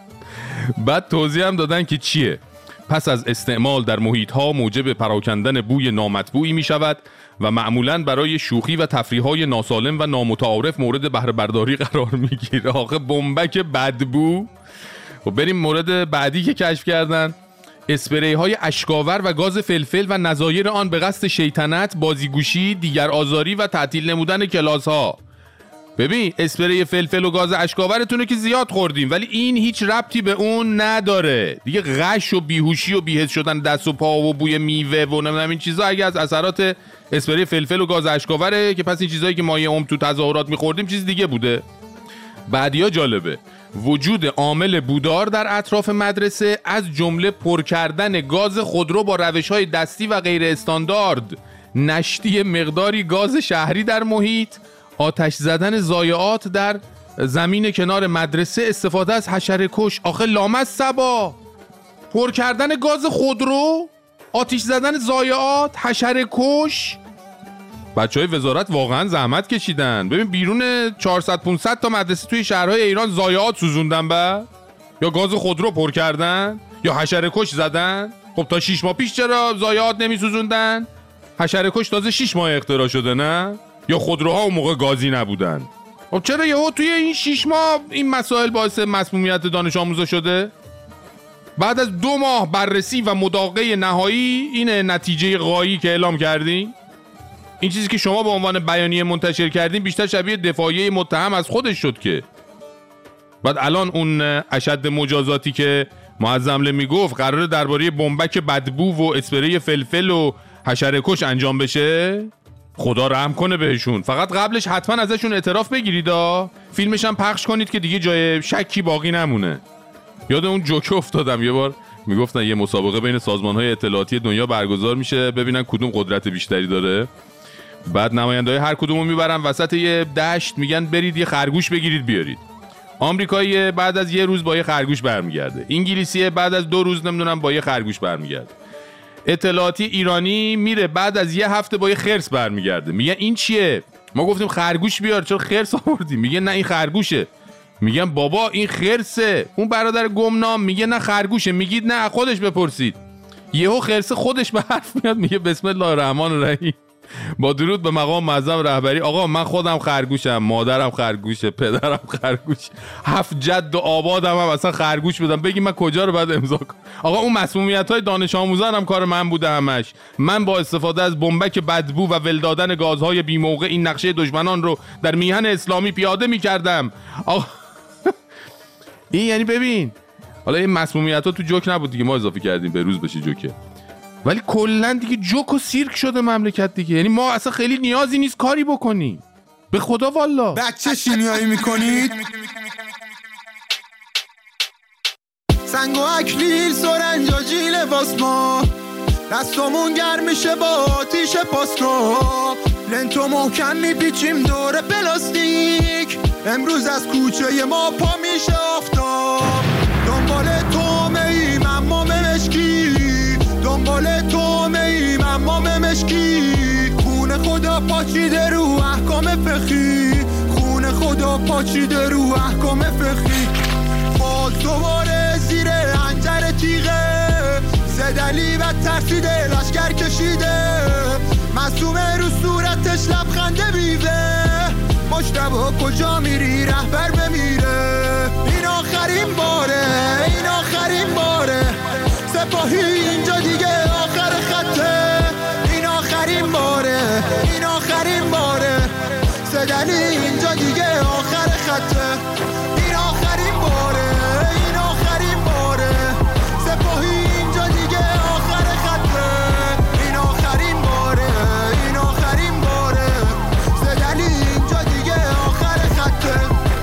بعد توضیح هم دادن که چیه. پس از استعمال در محیط‌ها موجب پراکندن بوی نامطبوعی می شود و معمولاً برای شوخی و تفریح‌های ناسالم و نامتعارف مورد بهره برداری قرار می‌گیره. آخه بمبک بدبو. و بریم مورد بعدی که کشف کردن. اسپری های اشکاور و گاز فلفل و نظایر آن به قصد شیطنت، بازیگوشی، دیگر آزاری و تعطیل نمودن کلاس ها. ببین اسپری فلفل و گاز اشکاورتونه که زیاد خوردیم، ولی این هیچ ربطی به اون نداره. دیگه غش و بیهوشی و بی‌حس شدن دست و پا و بوی میوه و نمیدونم این چیزا اگه از اثرات اسپری فلفل و گاز اشکاوره که پس این چیزایی که ما یه عمر تو تظاهرات می‌خوردیم چیز دیگه بوده. بعدیا جالبه. وجود عامل بودار در اطراف مدرسه، از جمله پر کردن گاز خودرو با روش‌های دستی و غیر استاندارد، نشتی مقداری گاز شهری در محیط، آتش زدن ضایعات در زمین کنار مدرسه، استفاده از حشره‌کش. آخه لامصبا، پر کردن گاز خودرو، آتش زدن ضایعات، حشره‌کش. بچهای وزارت واقعا زحمت کشیدن. ببین بیرون چهارصد پانصد تا مدرسه توی شهرهای ایران ضایعات سوزوندن با یا گاز خودرو پر کردن یا حشره‌کش زدن. خب تا شش ماه پیش چرا ضایعات نمی‌سوزوندن؟ حشره‌کش تازه شش ماه اختراع شده نه؟ یا خودروها اون موقع گازی نبودن. خب چرا یهو توی این شش ماه این مسائل باعث مسمومیت دانش آموزا شده؟ بعد از دو ماه بررسی و مداقه نهایی این نتیجه غایی که اعلام کردین. این چیزی که شما به عنوان بیانیه منتشر کردین بیشتر شبیه دفاعیه متهم از خودش شد که. بعد الان اون اشد مجازاتی که معظمله میگفت قراره درباره بمبک بدبو و اسپری فلفل و حشره‌کش انجام بشه. خدا رحم کنه بهشون. فقط قبلش حتما ازشون اعتراف بگیرید ها. فیلمش هم پخش کنید که دیگه جای شکی باقی نمونه. یاد اون جوک افتادم. یه بار میگفتن یه مسابقه بین سازمان‌های اطلاعاتی دنیا برگزار میشه ببینن کدوم قدرت بیشتری داره. بعد نماینده‌های هر کدومو میبرن وسط یه دشت، میگن برید یه خرگوش بگیرید بیارید. آمریکایی بعد از یه روز با یه خرگوش برمیگرده. انگلیسی بعد از دو روز نمیدونم با یه خرگوش برمیگرده. اطلاعاتی ایرانی میره بعد از یه هفته با یه خرس برمیگرده. میگن این چیه؟ ما گفتیم خرگوش بیار، چرا خرس آوردی؟ میگه نه این خرگوشه. میگن بابا این خرسه. اون برادر گمنام میگه نه خرگوشه. میگید نه خودش بپرسید. یهو خرس خودش به حرف میاد، میگه بسم الله الرحمن الرحیم. با درود به مقام معظم رهبری، آقا من خودم خرگوشم، مادرم خرگوشه، پدرم خرگوش، هفت جد و آبادم هم اصلا خرگوش بودم. بگی من کجا رو باید امضا کنم؟ آقا اون مسمومیت‌های دانش آموزان هم کار من بوده همش. من با استفاده از بمبک بدبو و ول دادن گازهای بی موقع این نقشه دشمنان رو در میهن اسلامی پیاده می‌کردم. آقا این یعنی ببین، حالا این مسمومیت‌ها تو جوک نبود دیگه، ما اضافه کردیم به روز بشه جوکه. ولی کلا دیگه جوک و سیرک شده مملکت دیگه. یعنی ما اصلا خیلی نیازی نیست کاری بکنیم. به خدا والا. بچه شیمیایی میکنید؟ سنگ و اکلیل سرنجاجی لباس ما، دستمون گرم میشه با آتیش پاسکا، لنتو محکم میپیچیم دور پلاستیک، امروز از کوچه ما پا میشه آفتاب، دنبال تومه ایم اما مشکی، دنبال تومه ایم اما مشکی، خون خدا پاچیده رو احکام فقهی، خون خدا پاچیده رو احکام فقهی، باز دوباره زیر انجر تیغه، زدلی و ترسیده لشکر کشیده، معصومه رو صورتش لبخنده بیوه، مشت مجتبا کجا میری رهبر بمیره. این آخرین باره، این آخرین باره، سپاهی اینجا دیگه آخر خطه. این آخرین باره، این آخرین باره، سدنی اینجا دیگه آخر خطه. این آخرین باره، این آخرین باره، سپاهی اینجا دیگه آخر خطه. این آخرین باره، این آخرین باره، سدنی اینجا دیگه آخر خطه.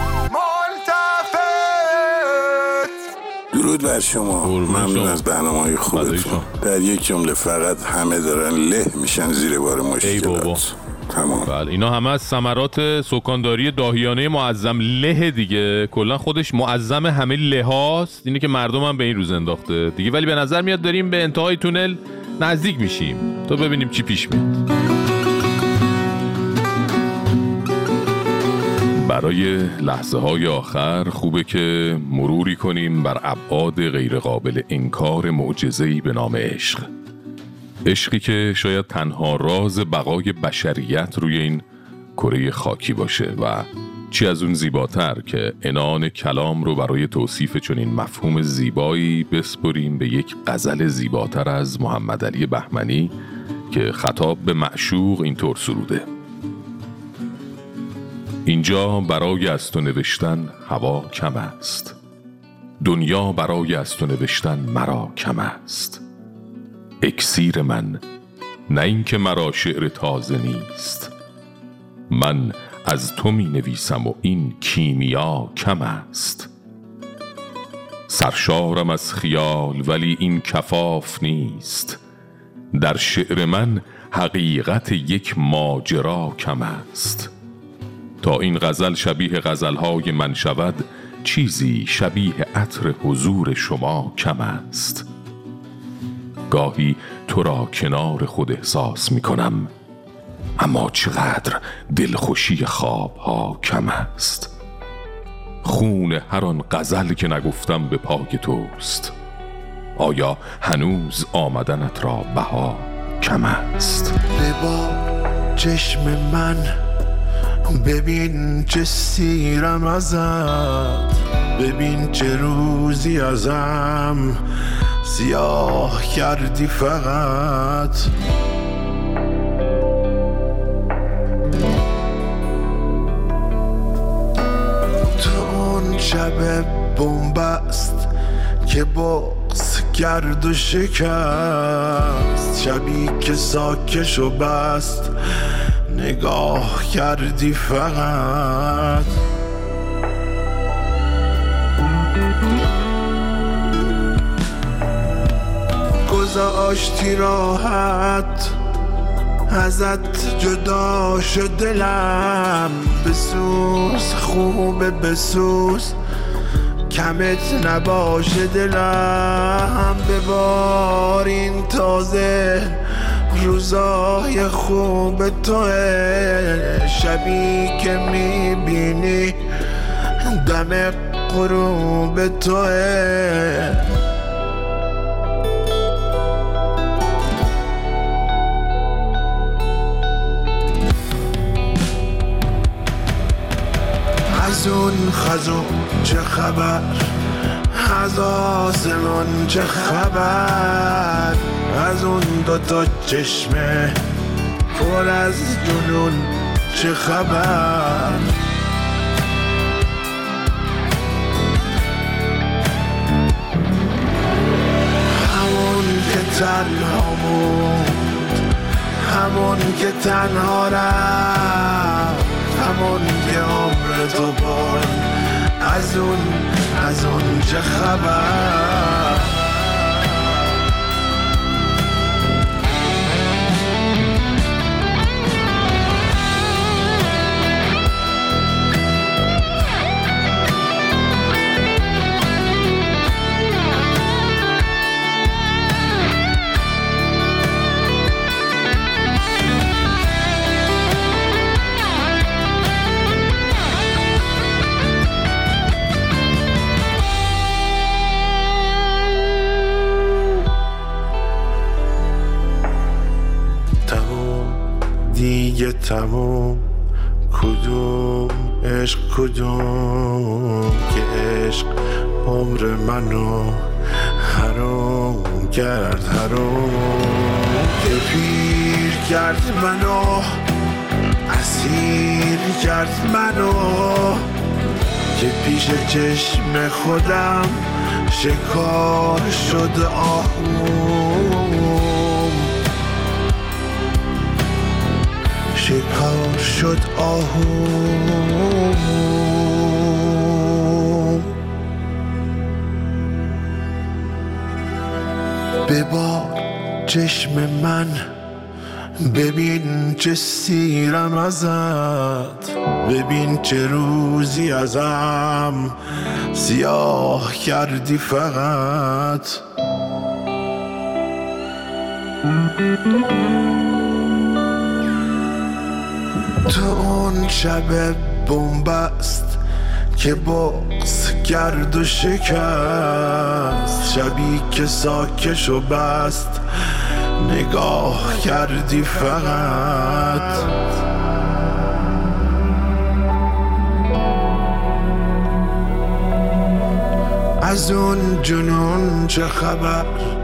ملتفت. درود بر شما، ممنون از برنامه‌های خوبتون. در یک جمله فقط همه دارن له میشن زیر بار مشکلات. تمام. بله اینا همه از ثمرات سکانداری داهیانه معظم له دیگه. کلا خودش معظم همه لهاست، اینه که مردم هم به این روز انداخته دیگه. ولی به نظر میاد داریم به انتهای تونل نزدیک میشیم تا ببینیم چی پیش میاد. برای لحظه های آخر خوبه که مروری کنیم بر ابعاد غیر قابل انکار معجزه‌ای به نام عشق. عشقی که شاید تنها راز بقای بشریت روی این کره خاکی باشه و چی از اون زیباتر که عنان کلام رو برای توصیف چنین مفهوم زیبایی بسپریم به یک غزل زیباتر از محمد علی بهمنی که خطاب به معشوق اینطور سروده: اینجا برای از تو نوشتن هوا کم است، دنیا برای از تو نوشتن مرا کم است. اکسیر من نه این که مرا شعر تازه نیست، من از تو می نویسم و این کیمیا کم است. سرشارم از خیال ولی این کفاف نیست، در شعر من حقیقت یک ماجرا کم است. تا این غزل شبیه غزلهای من شود، چیزی شبیه عطر حضور شما کم است. گاهی تو را کنار خود احساس می کنم، اما چقدر دلخوشی خواب ها کم است. خون هر آن غزل که نگفتم به پای توست، آیا هنوز آمدنت را بها کم است؟ لبا چشم من ببین چه سیرم ازت، ببین چه روزی ازم سیاه کردی فقط. تو اون شب بنبست که بغض کرد و شکست، شبی که ساکش و بست نگاه کردی فقط. گذاشتی راحت ازت جدا شد دلم، بسوز خوبه بسوز کمت نباشه دلم. ببار این تازه روزای خوب توه، شبی که میبینی دم غروب توه. از اون خزون چه خبر، از آسمان چه خبر، از اون دوتا چشمه پر از جنون چه خبر. همون که تنها موند، همون که تنها رفت، همون که عمر تو برد، از اون از اون چه خبر. دیگه تموم کدوم عشق کدوم که عشق عمر منو حرام کرد حرام که پیر کرد منو اسیر کرد منو که پیش چشم خودم شکار شد آهوم شکار شد آهوم ببار چشم من ببین چه سیرم ازت ببین چه روزی ازم سیاه کردی فقط تو اون شب بنبست که بغض کرد و شکست شبی که ساکش و بست نگاه کردی فقط از اون جنون چه خبر